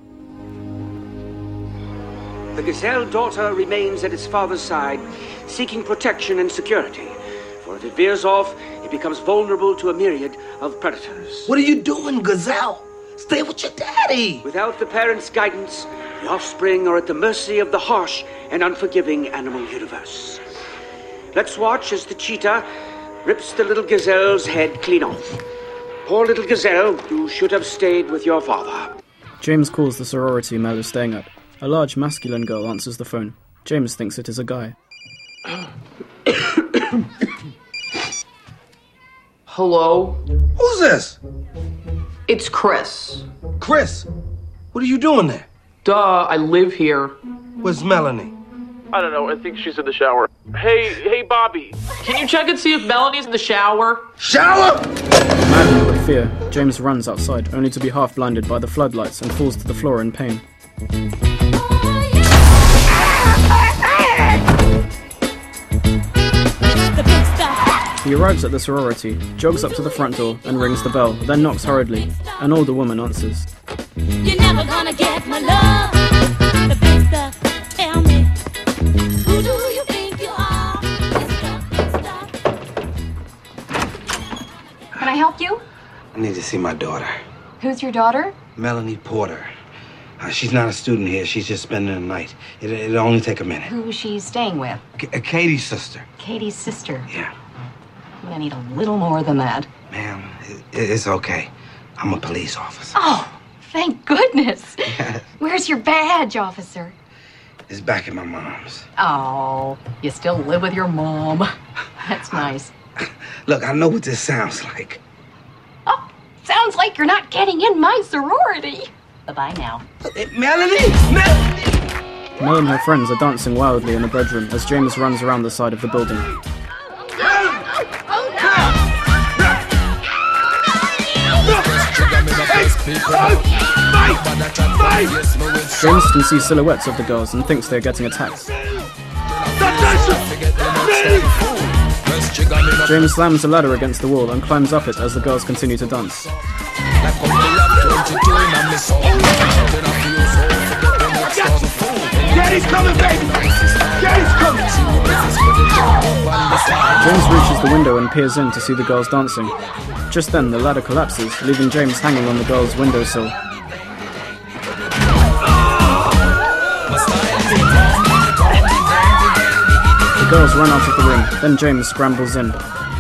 The Gazelle daughter remains at its father's side, seeking protection and security. For if it veers off, it becomes vulnerable to a myriad of predators. What are you doing, Gazelle? Stay with your daddy. Without the parents' guidance, the offspring are at the mercy of the harsh and unforgiving animal universe. Let's watch as the cheetah rips the little gazelle's head clean off. Poor little gazelle, you should have stayed with your father. James calls the sorority Mel is staying at. A large masculine girl answers the phone. James thinks it is a guy. Hello? Who's this? It's Chris. Chris, what are you doing there? Duh, I live here. Where's Melanie? I don't know, I think she's in the shower. Hey, hey, Bobby. Can you check and see if Melanie's in the shower? Shower? Man Maddened with fear, James runs outside, only to be half blinded by the floodlights and falls to the floor in pain. He arrives at the sorority, jogs up to the front door and rings the bell, then knocks hurriedly. An older woman answers. You're never gonna get my love. The big stuff, tell me, who do you think you are? Can I help you? I need to see my daughter, Who's your daughter? Melanie Porter. Uh, she's not a student here. She's just spending the night. It, it'll only take a minute. Who she's staying with? K- uh, Katie's sister. Katie's sister. Yeah. I'm gonna need a little more than that. Ma'am, it, it's okay. I'm a police officer. Oh, thank goodness. Where's your badge, officer? It's back at my mom's. Oh, you still live with your mom. That's nice. Look, I know what this sounds like. Oh, sounds like you're not getting in my sorority. Bye-bye now. Melanie! Melanie! Mel and her friends are dancing wildly in the bedroom as James runs around the side of the building. James can see silhouettes of the girls and thinks they're getting attacked. James slams a ladder against the wall and climbs up it as the girls continue to dance. Daddy's coming, baby! Daddy's coming! James reaches the window and peers in to see the girls dancing. Just then, the ladder collapses, leaving James hanging on the girls' windowsill. The girls run out of the room, then James scrambles in.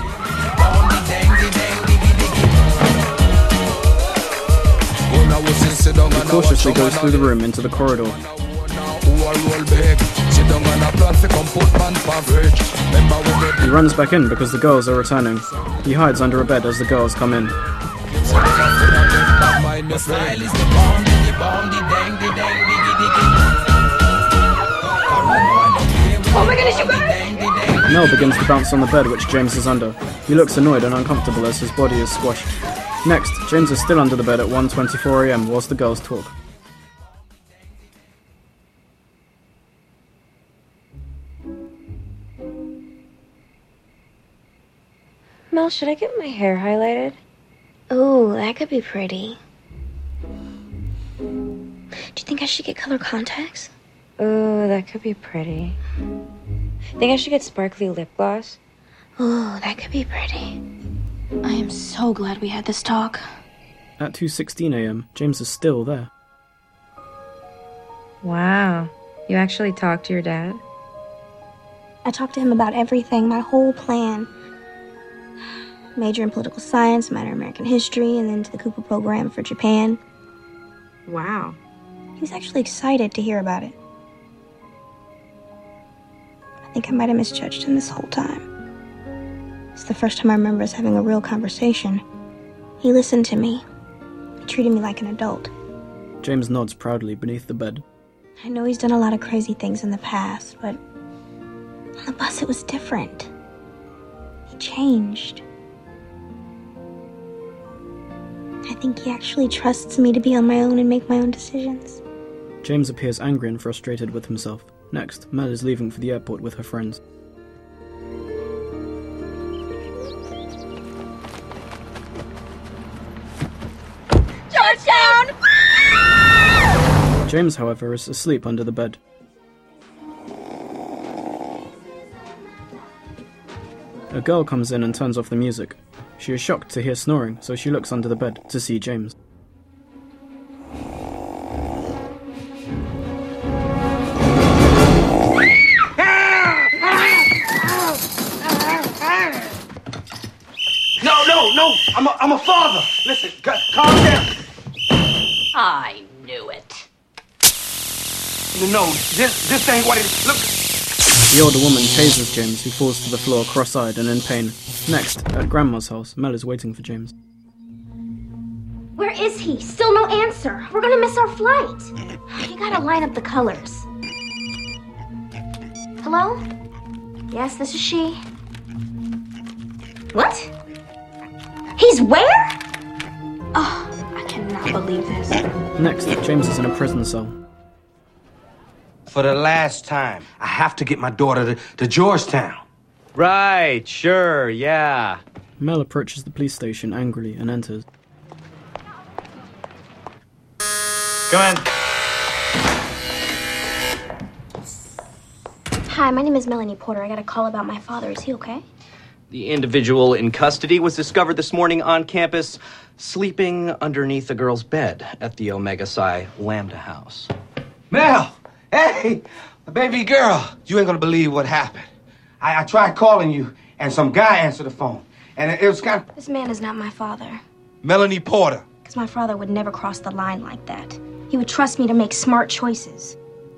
He cautiously goes through the room into the corridor. He runs back in because the girls are returning. He hides under a bed as the girls come in. Oh my goodness, you guys! Mel begins to bounce on the bed which James is under. He looks annoyed and uncomfortable as his body is squashed. Next, James is still under the bed at one twenty-four a m whilst the girls talk. Mel, should I get my hair highlighted? Oh, that could be pretty. Do you think I should get color contacts? Oh, that could be pretty. Think I should get sparkly lip gloss? Oh, that could be pretty. I am so glad we had this talk. At two sixteen a m, James is still there. Wow. You actually talked to your dad? I talked to him about everything, my whole plan. Major in political science, minor in American history, and then to the Cooper program for Japan. Wow. He was actually excited to hear about it. I think I might have misjudged him this whole time. It's the first time I remember us having a real conversation. He listened to me. He treated me like an adult. James nods proudly beneath the bed. I know he's done a lot of crazy things in the past, but on the bus it was different. He changed. I think he actually trusts me to be on my own and make my own decisions. James appears angry and frustrated with himself. Next, Mel is leaving for the airport with her friends. Georgetown! James, however, is asleep under the bed. A girl comes in and turns off the music. She is shocked to hear snoring, so she looks under the bed to see James. No, no, no! I'm a, I'm a father! Listen, c- calm down! I knew it. No, this, this ain't what it is. Look! The older woman chases James, who falls to the floor cross-eyed and in pain. Next, at Grandma's house, Mel is waiting for James. Where is he? Still no answer. We're gonna miss our flight. You gotta line up the colors. Hello? Yes, this is she. What? He's where? Oh, I cannot believe this. Next, James is in a prison cell. For the last time, I have to get my daughter to, to Georgetown. Right, sure, yeah. Mel approaches the police station angrily and enters. Come in. Hi, my name is Melanie Porter. I got a call about my father. Is he okay? The individual in custody was discovered this morning on campus, sleeping underneath a girl's bed at the Omega Psi Lambda House. Mel! Hey! Baby girl! You ain't gonna believe what happened. I, I tried calling you, and some guy answered the phone. And it, it was kind of... This man is not my father. Melanie Porter. Because my father would never cross the line like that. He would trust me to make smart choices.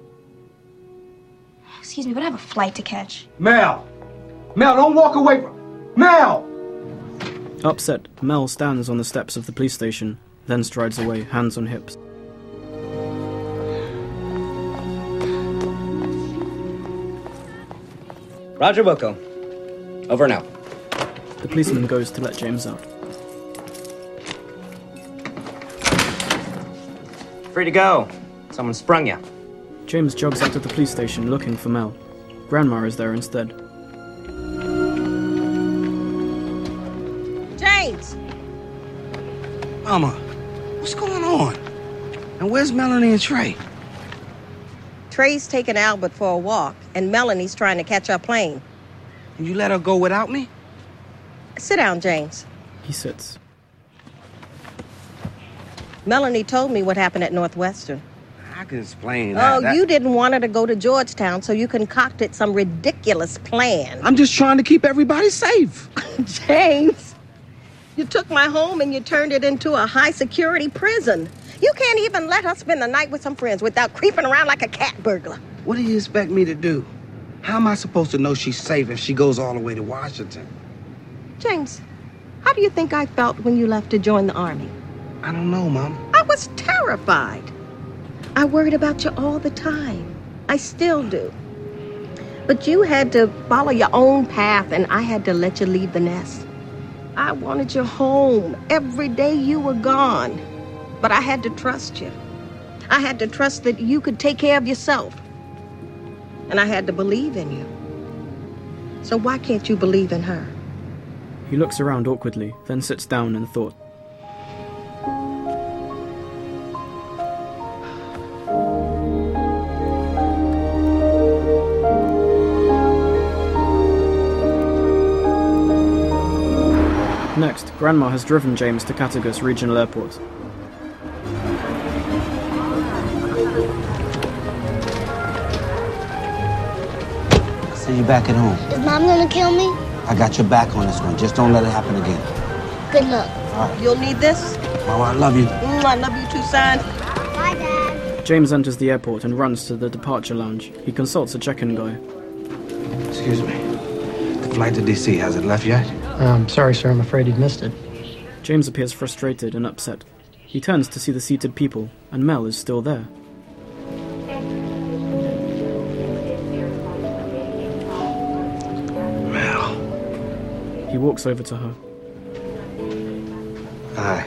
Excuse me, but I have a flight to catch. Mel! Mel, don't walk away from... Mel! Upset, Mel stands on the steps of the police station, then strides away, hands on hips. Roger Wilco. Over and out. The policeman goes to let James out. Free to go. Someone sprung you. James jogs out of the police station looking for Mel. Grandma is there instead. James! Mama, what's going on? And where's Melanie and Trey? Trey's taking Albert for a walk, and Melanie's trying to catch our plane. And you let her go without me? Sit down, James. He sits. Melanie told me what happened at Northwestern. I can explain that. Oh, that... you didn't want her to go to Georgetown, so you concocted some ridiculous plan. I'm just trying to keep everybody safe. James, you took my home and you turned it into a high-security prison. You can't even let her spend the night with some friends without creeping around like a cat burglar. What do you expect me to do? How am I supposed to know she's safe if she goes all the way to Washington? James, how do you think I felt when you left to join the Army? I don't know, Mom. I was terrified. I worried about you all the time. I still do. But you had to follow your own path, and I had to let you leave the nest. I wanted you home every day you were gone. But I had to trust you. I had to trust that you could take care of yourself. And I had to believe in you. So why can't you believe in her? He looks around awkwardly, then sits down in thought. Next, Grandma has driven James to Cattargus Regional Airport. See you back at home. Is Mom gonna kill me? I got your back on this one. Just don't let it happen again. Good luck. All right. You'll need this? Mama, I love you. Mm, I love you too, son. Bye, Dad. James enters the airport and runs to the departure lounge. He consults a check-in guy. Excuse me. The flight to D C, has it left yet? Um, sorry, sir. I'm afraid you've missed it. James appears frustrated and upset. He turns to see the seated people, and Mel is still there. Mel. He walks over to her. Hi.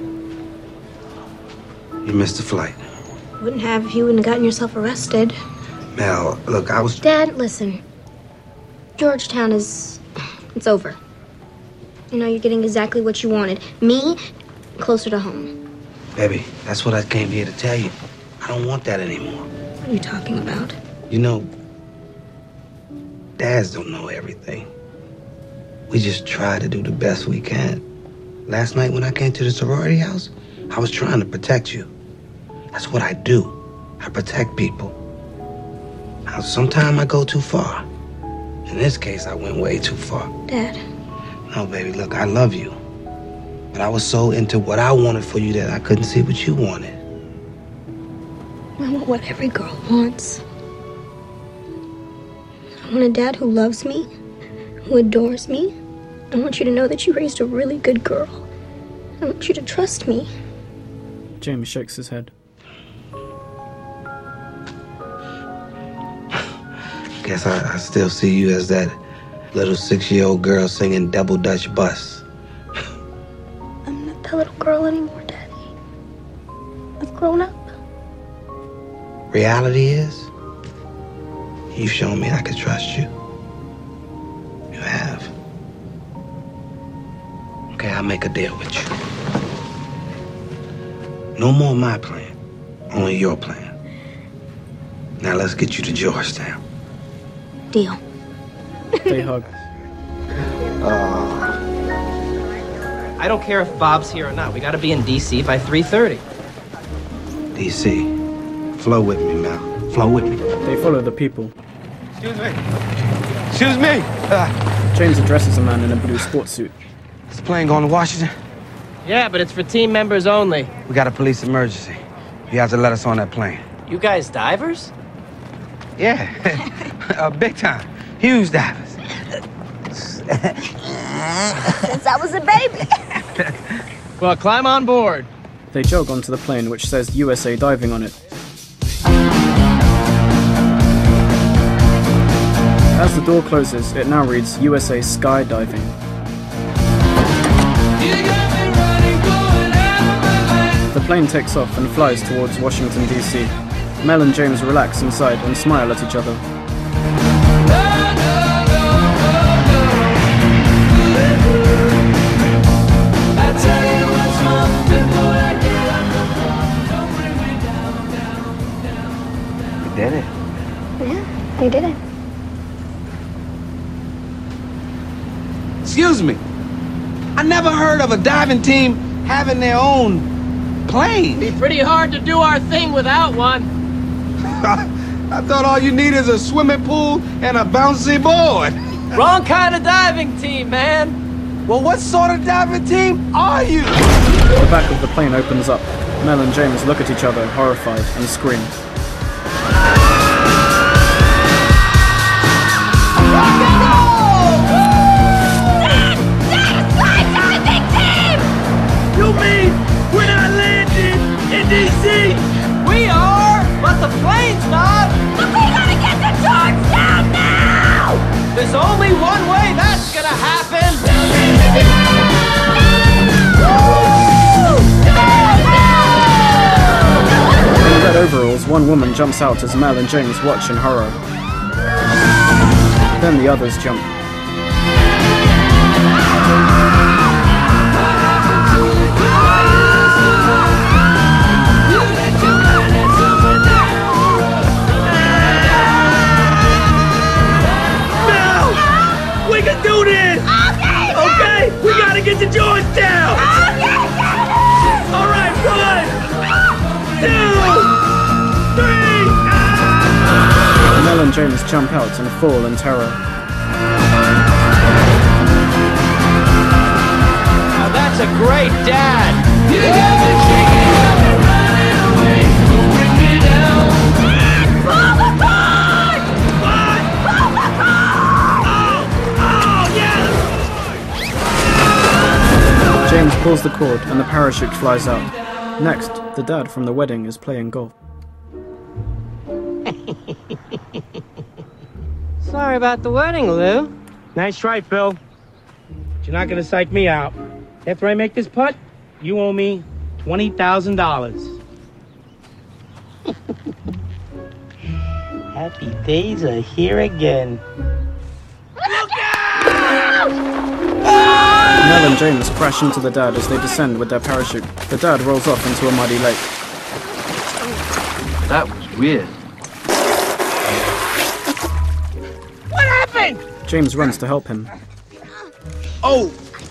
You missed the flight. Wouldn't have if you wouldn't have gotten yourself arrested. Mel, look, I was... Dad, listen. Georgetown is... it's over. You know, you're getting exactly what you wanted. Me, closer to home. Baby, that's what I came here to tell you. I don't want that anymore. What are you talking about? You know, dads don't know everything. We just try to do the best we can. Last night when I came to the sorority house, I was trying to protect you. That's what I do. I protect people. Now, sometimes I go too far. In this case, I went way too far. Dad. No, baby, look, I love you. But I was so into what I wanted for you that I couldn't see what you wanted. I want what every girl wants. I want a dad who loves me, who adores me. I want you to know that you raised a really good girl. I want you to trust me. James shakes his head. Guess I, I still see you as that little six-year-old girl singing Double Dutch Bus. girl anymore, Daddy. I've grown up. Reality is, you've shown me I can trust you. You have. Okay, I'll make a deal with you. No more my plan, only your plan. Now let's get you to Georgetown. Deal. They hug. Uh, I don't care if Bob's here or not. We gotta be in D C by three thirty. D C, flow with me, Mel. Flow with me. They follow the people. Excuse me. Excuse me. Uh, James addresses a man in a blue sports suit. Is the plane going to Washington? Yeah, but it's for team members only. We got a police emergency. You have to let us on that plane. You guys divers? Yeah, uh, big time. Huge divers. Since I was a baby. Well, climb on board. They jog onto the plane, which says U S A Diving on it. As the door closes, it now reads U S A Skydiving. The plane takes off and flies towards Washington, D C. Mel and James relax inside and smile at each other. We did it. Yeah, they did it. Excuse me. I never heard of a diving team having their own plane. Be pretty hard to do our thing without one. I thought all you need is a swimming pool and a bouncy board. Wrong kind of diving team, man. Well, what sort of diving team are you? The back of the plane opens up. Mel and James look at each other, horrified, and scream. You mean we're not landing in D C? We are, but the plane's not. But we gotta get to Georgetown now! There's only one way that's gonna happen. In red overalls, one woman jumps out as Mel and James watch in horror. Then the others jump. We can do this! Okay! Okay? We gotta get to Georgetown! Okay! Alright, one! Two! Three! Mel and James jump out and fall in terror. Now that's a great dad. You got me shaking up and running away. Don't bring me down. Pull the cord! What? Pull the cord! Oh, yes! James pulls the cord and the parachute flies out. Next, the dad from the wedding is playing golf. Sorry about the wedding, Lou. Nice try, Phil. But you're not gonna psych me out. After I make this putt, you owe me twenty thousand dollars. Happy days are here again. Mel and James crash into the dad as they descend with their parachute. The dad rolls off into a muddy lake. That was weird. What happened? James runs to help him. Oh!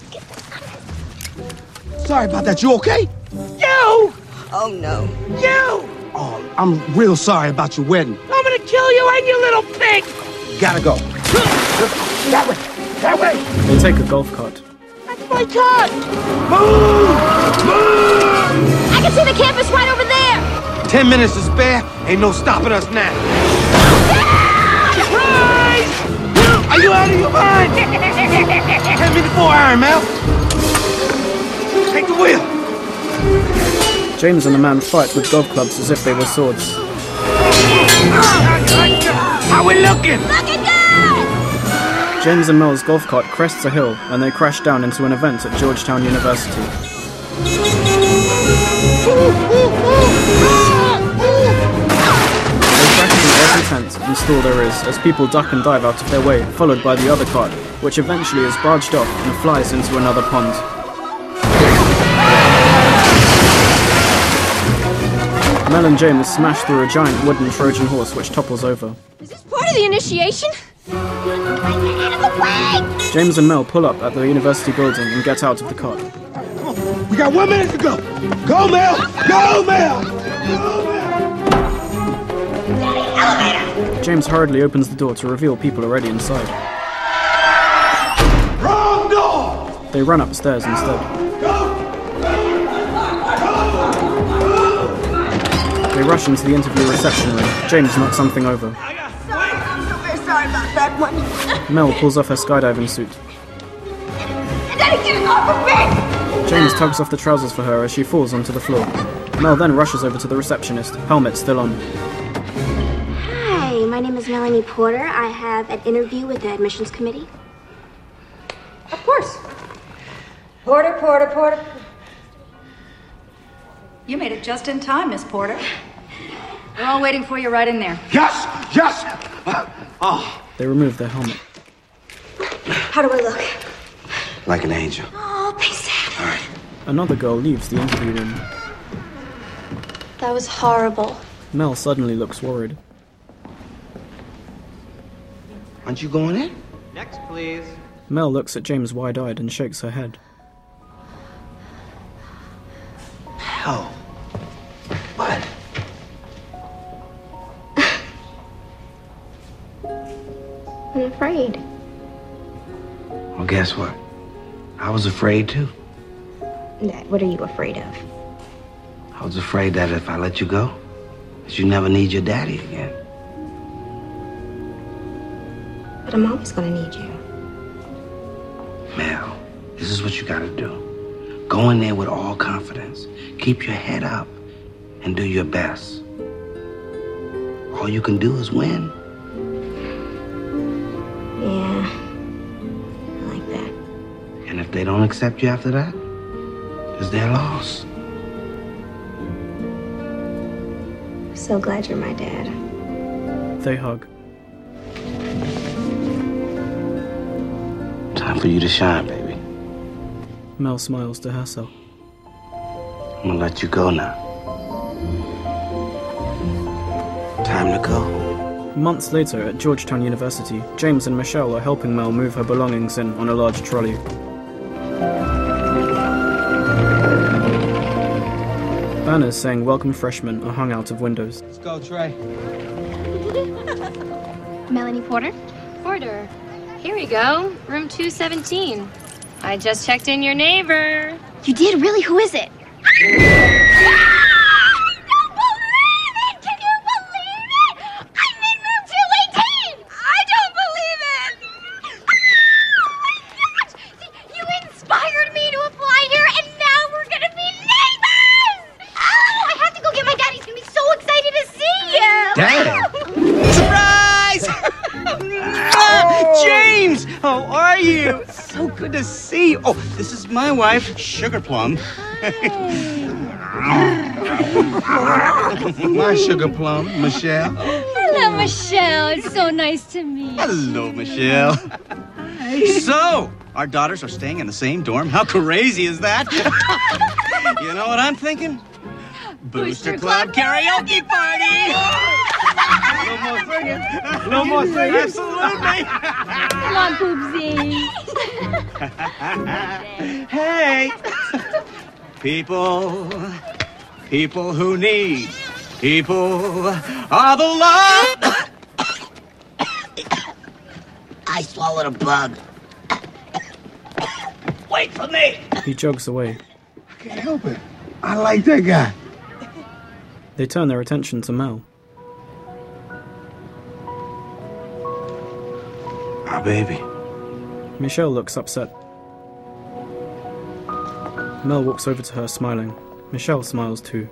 Sorry about that. You okay? You! Oh, no. You! Oh, I'm real sorry about your wedding. I'm gonna kill you and you little pig! Gotta go. That way! That way! They take a golf cart. That's my car! Move! Move! I can see the campus right over there! Ten minutes to spare. Ain't no stopping us now. Surprise! Are you out of your mind? Hand me the four iron, Mel. Take the wheel. James and the man fight with golf clubs as if they were swords. How we looking? Looking good! James and Mel's golf cart crests a hill and they crash down into an event at Georgetown University. They crash through every tent and stall there is as people duck and dive out of their way, followed by the other cart, which eventually is barged off and flies into another pond. Mel and James smash through a giant wooden Trojan horse which topples over. Part of the initiation? James and Mel pull up at the university building and get out of the cart. We got one minute to go. Go, Mel! Go, Mel! James hurriedly opens the door to reveal people already inside. Wrong door! They run upstairs instead. They rush into the interview reception room. James knocks something over. I'm so very sorry about that one. Mel pulls off her skydiving suit. Daddy, get it off of me! James tugs off the trousers for her as she falls onto the floor. Mel then rushes over to the receptionist, helmet still on. Hi, my name is Melanie Porter. I have an interview with the admissions committee. Of course. Porter, Porter, Porter. You made it just in time, Miss Porter. We're all waiting for you right in there. Yes! Yes! Oh. They remove their helmet. How do I look? Like an angel. Oh, thanks, Dad. Another girl leaves the interview room. That was horrible. Mel suddenly looks worried. Aren't you going in? Next, please. Mel looks at James wide-eyed and shakes her head. Hell. What? I'm afraid. Well, guess what? I was afraid too. Dad, what are you afraid of? I was afraid that if I let you go, that you never need your daddy again. But I'm always gonna need you. Mel, this is what you gotta do. Go in there with all confidence. Keep your head up and do your best. All you can do is win. Yeah, I like that. And if they don't accept you after that, it's their loss. So glad you're my dad. They hug. Time for you to shine, baby. Mel smiles to herself. I'm gonna let you go now. Time to go. Months later at Georgetown University, James and Michelle are helping Mel move her belongings in on a large trolley. Banners saying welcome freshmen are hung out of windows. Let's go, Trey. Melanie Porter? Porter. Here we go. Room two seventeen. I just checked in your neighbor. You did? Really? Who is it? Good to see you. Oh, this is my wife, Sugar Plum. My Sugar Plum, Michelle. Hello, Michelle. It's so nice to meet you. Hello, Michelle. So, our daughters are staying in the same dorm. How crazy is that? You know what I'm thinking? Booster, Booster Club, Club karaoke party! No more singing. No more singing. Absolutely. Come on, Poopsie. Hey. People, people who need people are the love. I swallowed a bug. Wait for me. He jogs away. I can't help it. I like that guy. They turn their attention to Mel. Our baby. Michelle looks upset. Mel walks over to her, smiling. Michelle smiles too.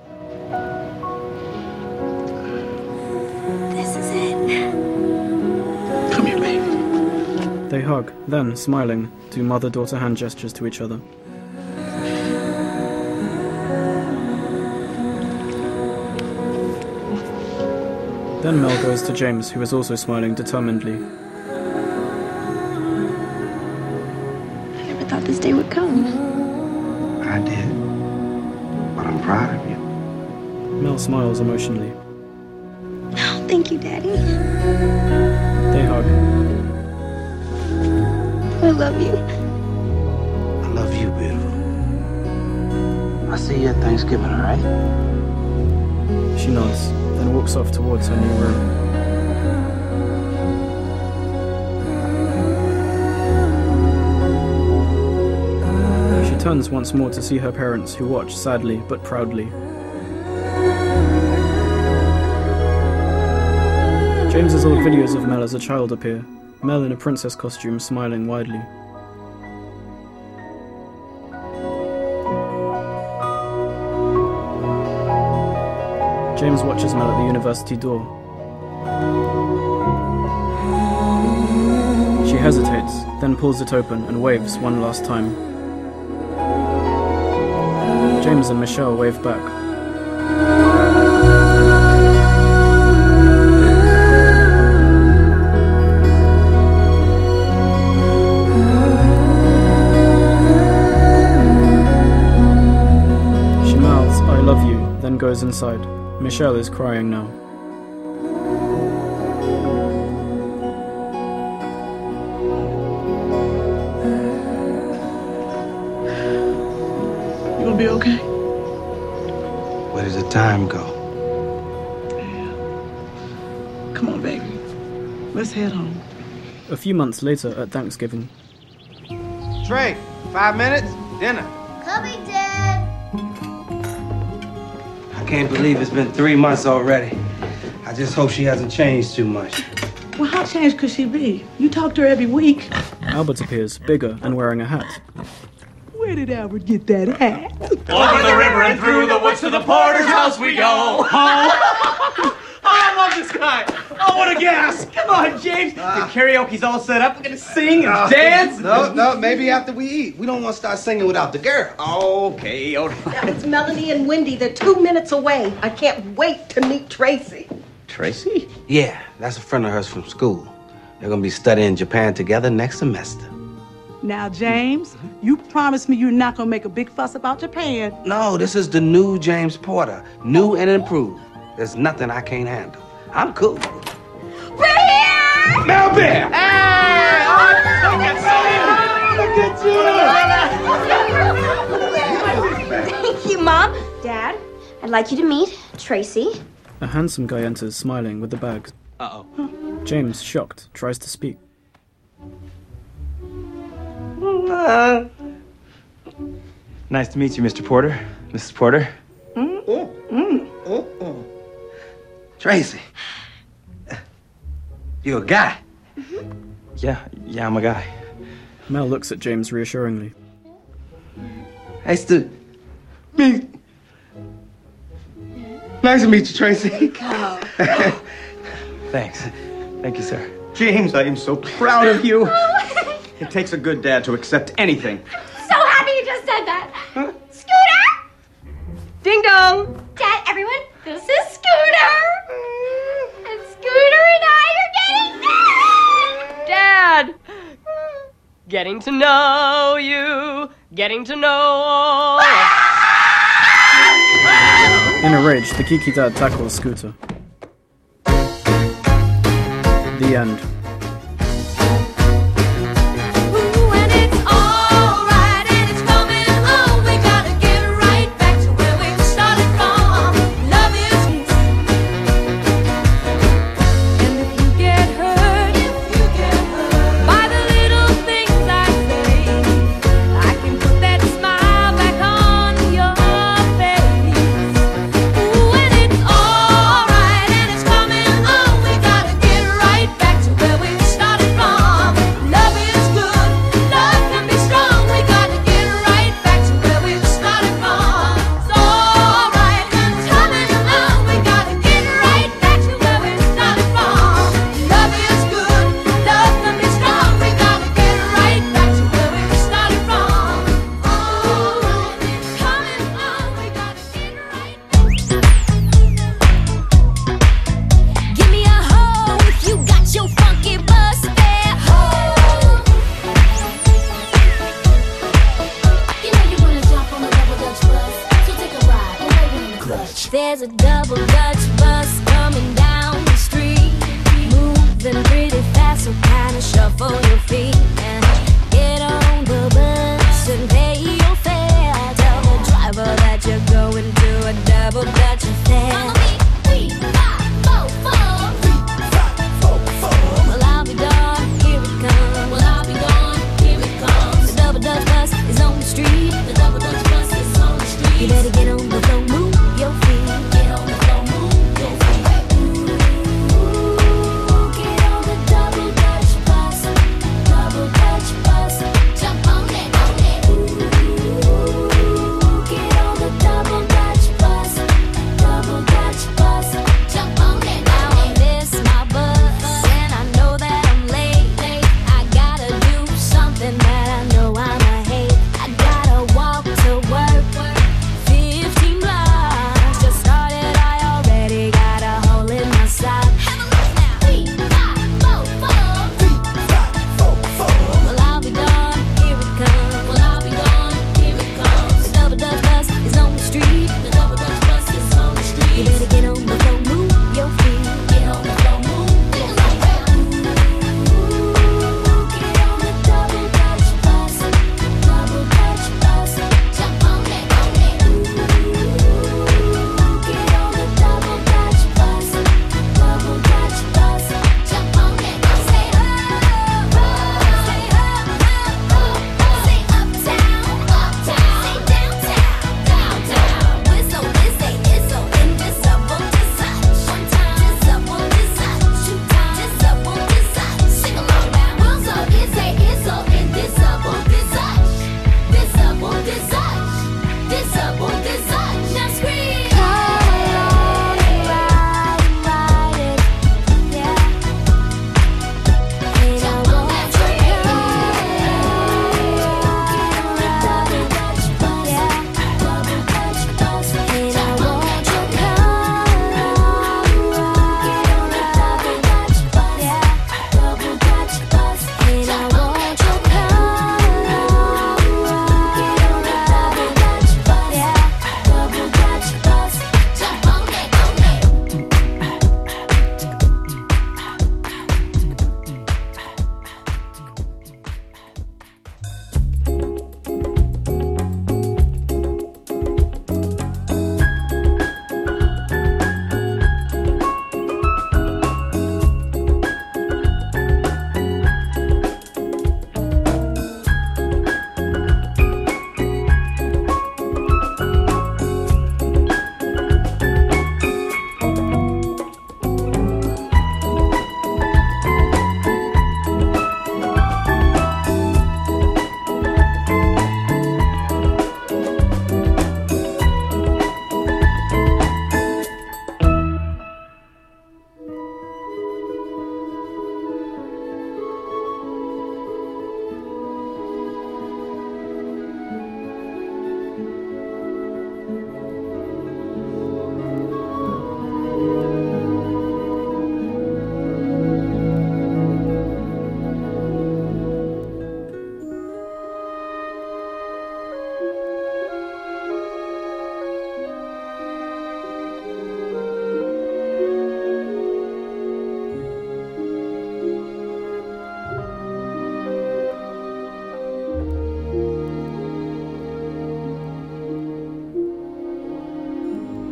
This is it. Come here, baby. They hug, then, smiling, do mother-daughter hand gestures to each other. Then Mel goes to James, who is also smiling determinedly. I never thought this day would come. I did. But I'm proud of you. Mel smiles emotionally. Oh, thank you, Daddy. They hug. I love you. I love you, beautiful. I'll see you at Thanksgiving, all right? She nods, then walks off towards her new room. She turns once more to see her parents, who watch sadly but proudly. James's old videos of Mel as a child appear, Mel in a princess costume smiling widely. James watches Mel at the university door. She hesitates, then pulls it open and waves one last time. James and Michelle wave back. She mouths, "I love you," then goes inside. Michelle is crying now. You gonna be okay? Where does the time go? Come on, baby. Let's head home. A few months later at Thanksgiving. Trey, five minutes, dinner. Coming, Dad. I can't believe it's been three months already. I just hope she hasn't changed too much. Well, how changed could she be? You talk to her every week. Albert appears, bigger and wearing a hat. Where did Albert get that hat? Over the river and through the woods to the porter's house we go. Oh, I love this guy. Oh, what a gas. Come on, James. Uh, the karaoke's all set up. We're going to sing and uh, dance. No, no, maybe after we eat. We don't want to start singing without the girl. Okay, all right. It's Melanie and Wendy. They're two minutes away. I can't wait to meet Tracy. Tracy? Yeah, that's a friend of hers from school. They're gonna be studying Japan together next semester. Now, James, you promised me you're not gonna make a big fuss about Japan. No, this is the new James Porter. New and improved. There's nothing I can't handle. I'm cool. We're here! Mel Bear! Hey! Oh, look at Thank you, Mom. Dad, I'd like you to meet Tracy. A handsome guy enters, smiling with the bags. Uh-oh. James, shocked, tries to speak. Uh, nice to meet you, Mister Porter. Missus Porter. Mm, mm, mm, mm. Tracy, you a guy? Yeah, yeah, I'm a guy. Mel looks at James reassuringly. Hey, Stu. Me. Nice to meet you, Tracy. Thanks. Thank you, sir. James, I am so proud of you. It takes a good dad to accept anything. So happy you just said that. Huh? Scooter! Ding dong! Dad, everyone, this is Scooter. And Scooter and I are getting Dad! Getting to know you, getting to know all. In a rage, the Kiki dad tackles Scooter. The end. Back to where There's a double Dutch bus coming down the street, moving pretty fast, so kinda shuffle your feet and get on the bus and pay your fare. Tell the driver that you're going to a double Dutch affair. Follow me, three, five, four, four. Three, five, four, four. Well, I'll be darned, here it comes. Well, I'll be darned, here it comes. The double Dutch bus is on the street. The double Dutch bus is on the street. You better get on the floor, move your feet. Get on the floor, move your feet. Ooh, get on the double Dutch bus. Double Dutch bus. Jump on it, on it. Ooh, get on the double Dutch bus. Double Dutch bus. Jump on it, now I miss my bus, and I know that I'm late. I gotta do something that I know I'ma hate. I gotta walk to work. fifteen blocks. Just started, I already got a hole in my sock. Three, five, four, four. Three, five, four, four. Well, I'll be darned, here it comes. Well, I'll be darned, here it comes. The double Dutch bus is on the street. The double Dutch bus is on the street. You better get on the floor, move your feet. Get on the floor, move your feet. Ooh, get on the double Dutch bus. Double Dutch bus. Jump on it, on it. Ooh, get on the double Dutch bus. Double Dutch bus. Jump on it. Say ho, ho. Say ho, ho, ho. Say uptown, uptown. Say downtown, downtown. We're so busy, it's so invisible to such. One time, this up, one this up. Two times, this up, one this up. Sing along now. We're so busy, it's so invisible to such. This up, one this up. This up, one this up. Now scream. Come along and ride, ride it, yeah. And I want you to double Dutch bus, yeah. Double Dutch bus, and I want you to come along, ride on the double Dutch bus, yeah. Double Dutch bus, and I want you to come along, ride on the double Dutch bus, yeah. Double Dutch bus, jump on it, on it.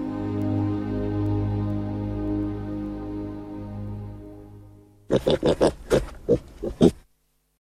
Ha ha ha ha.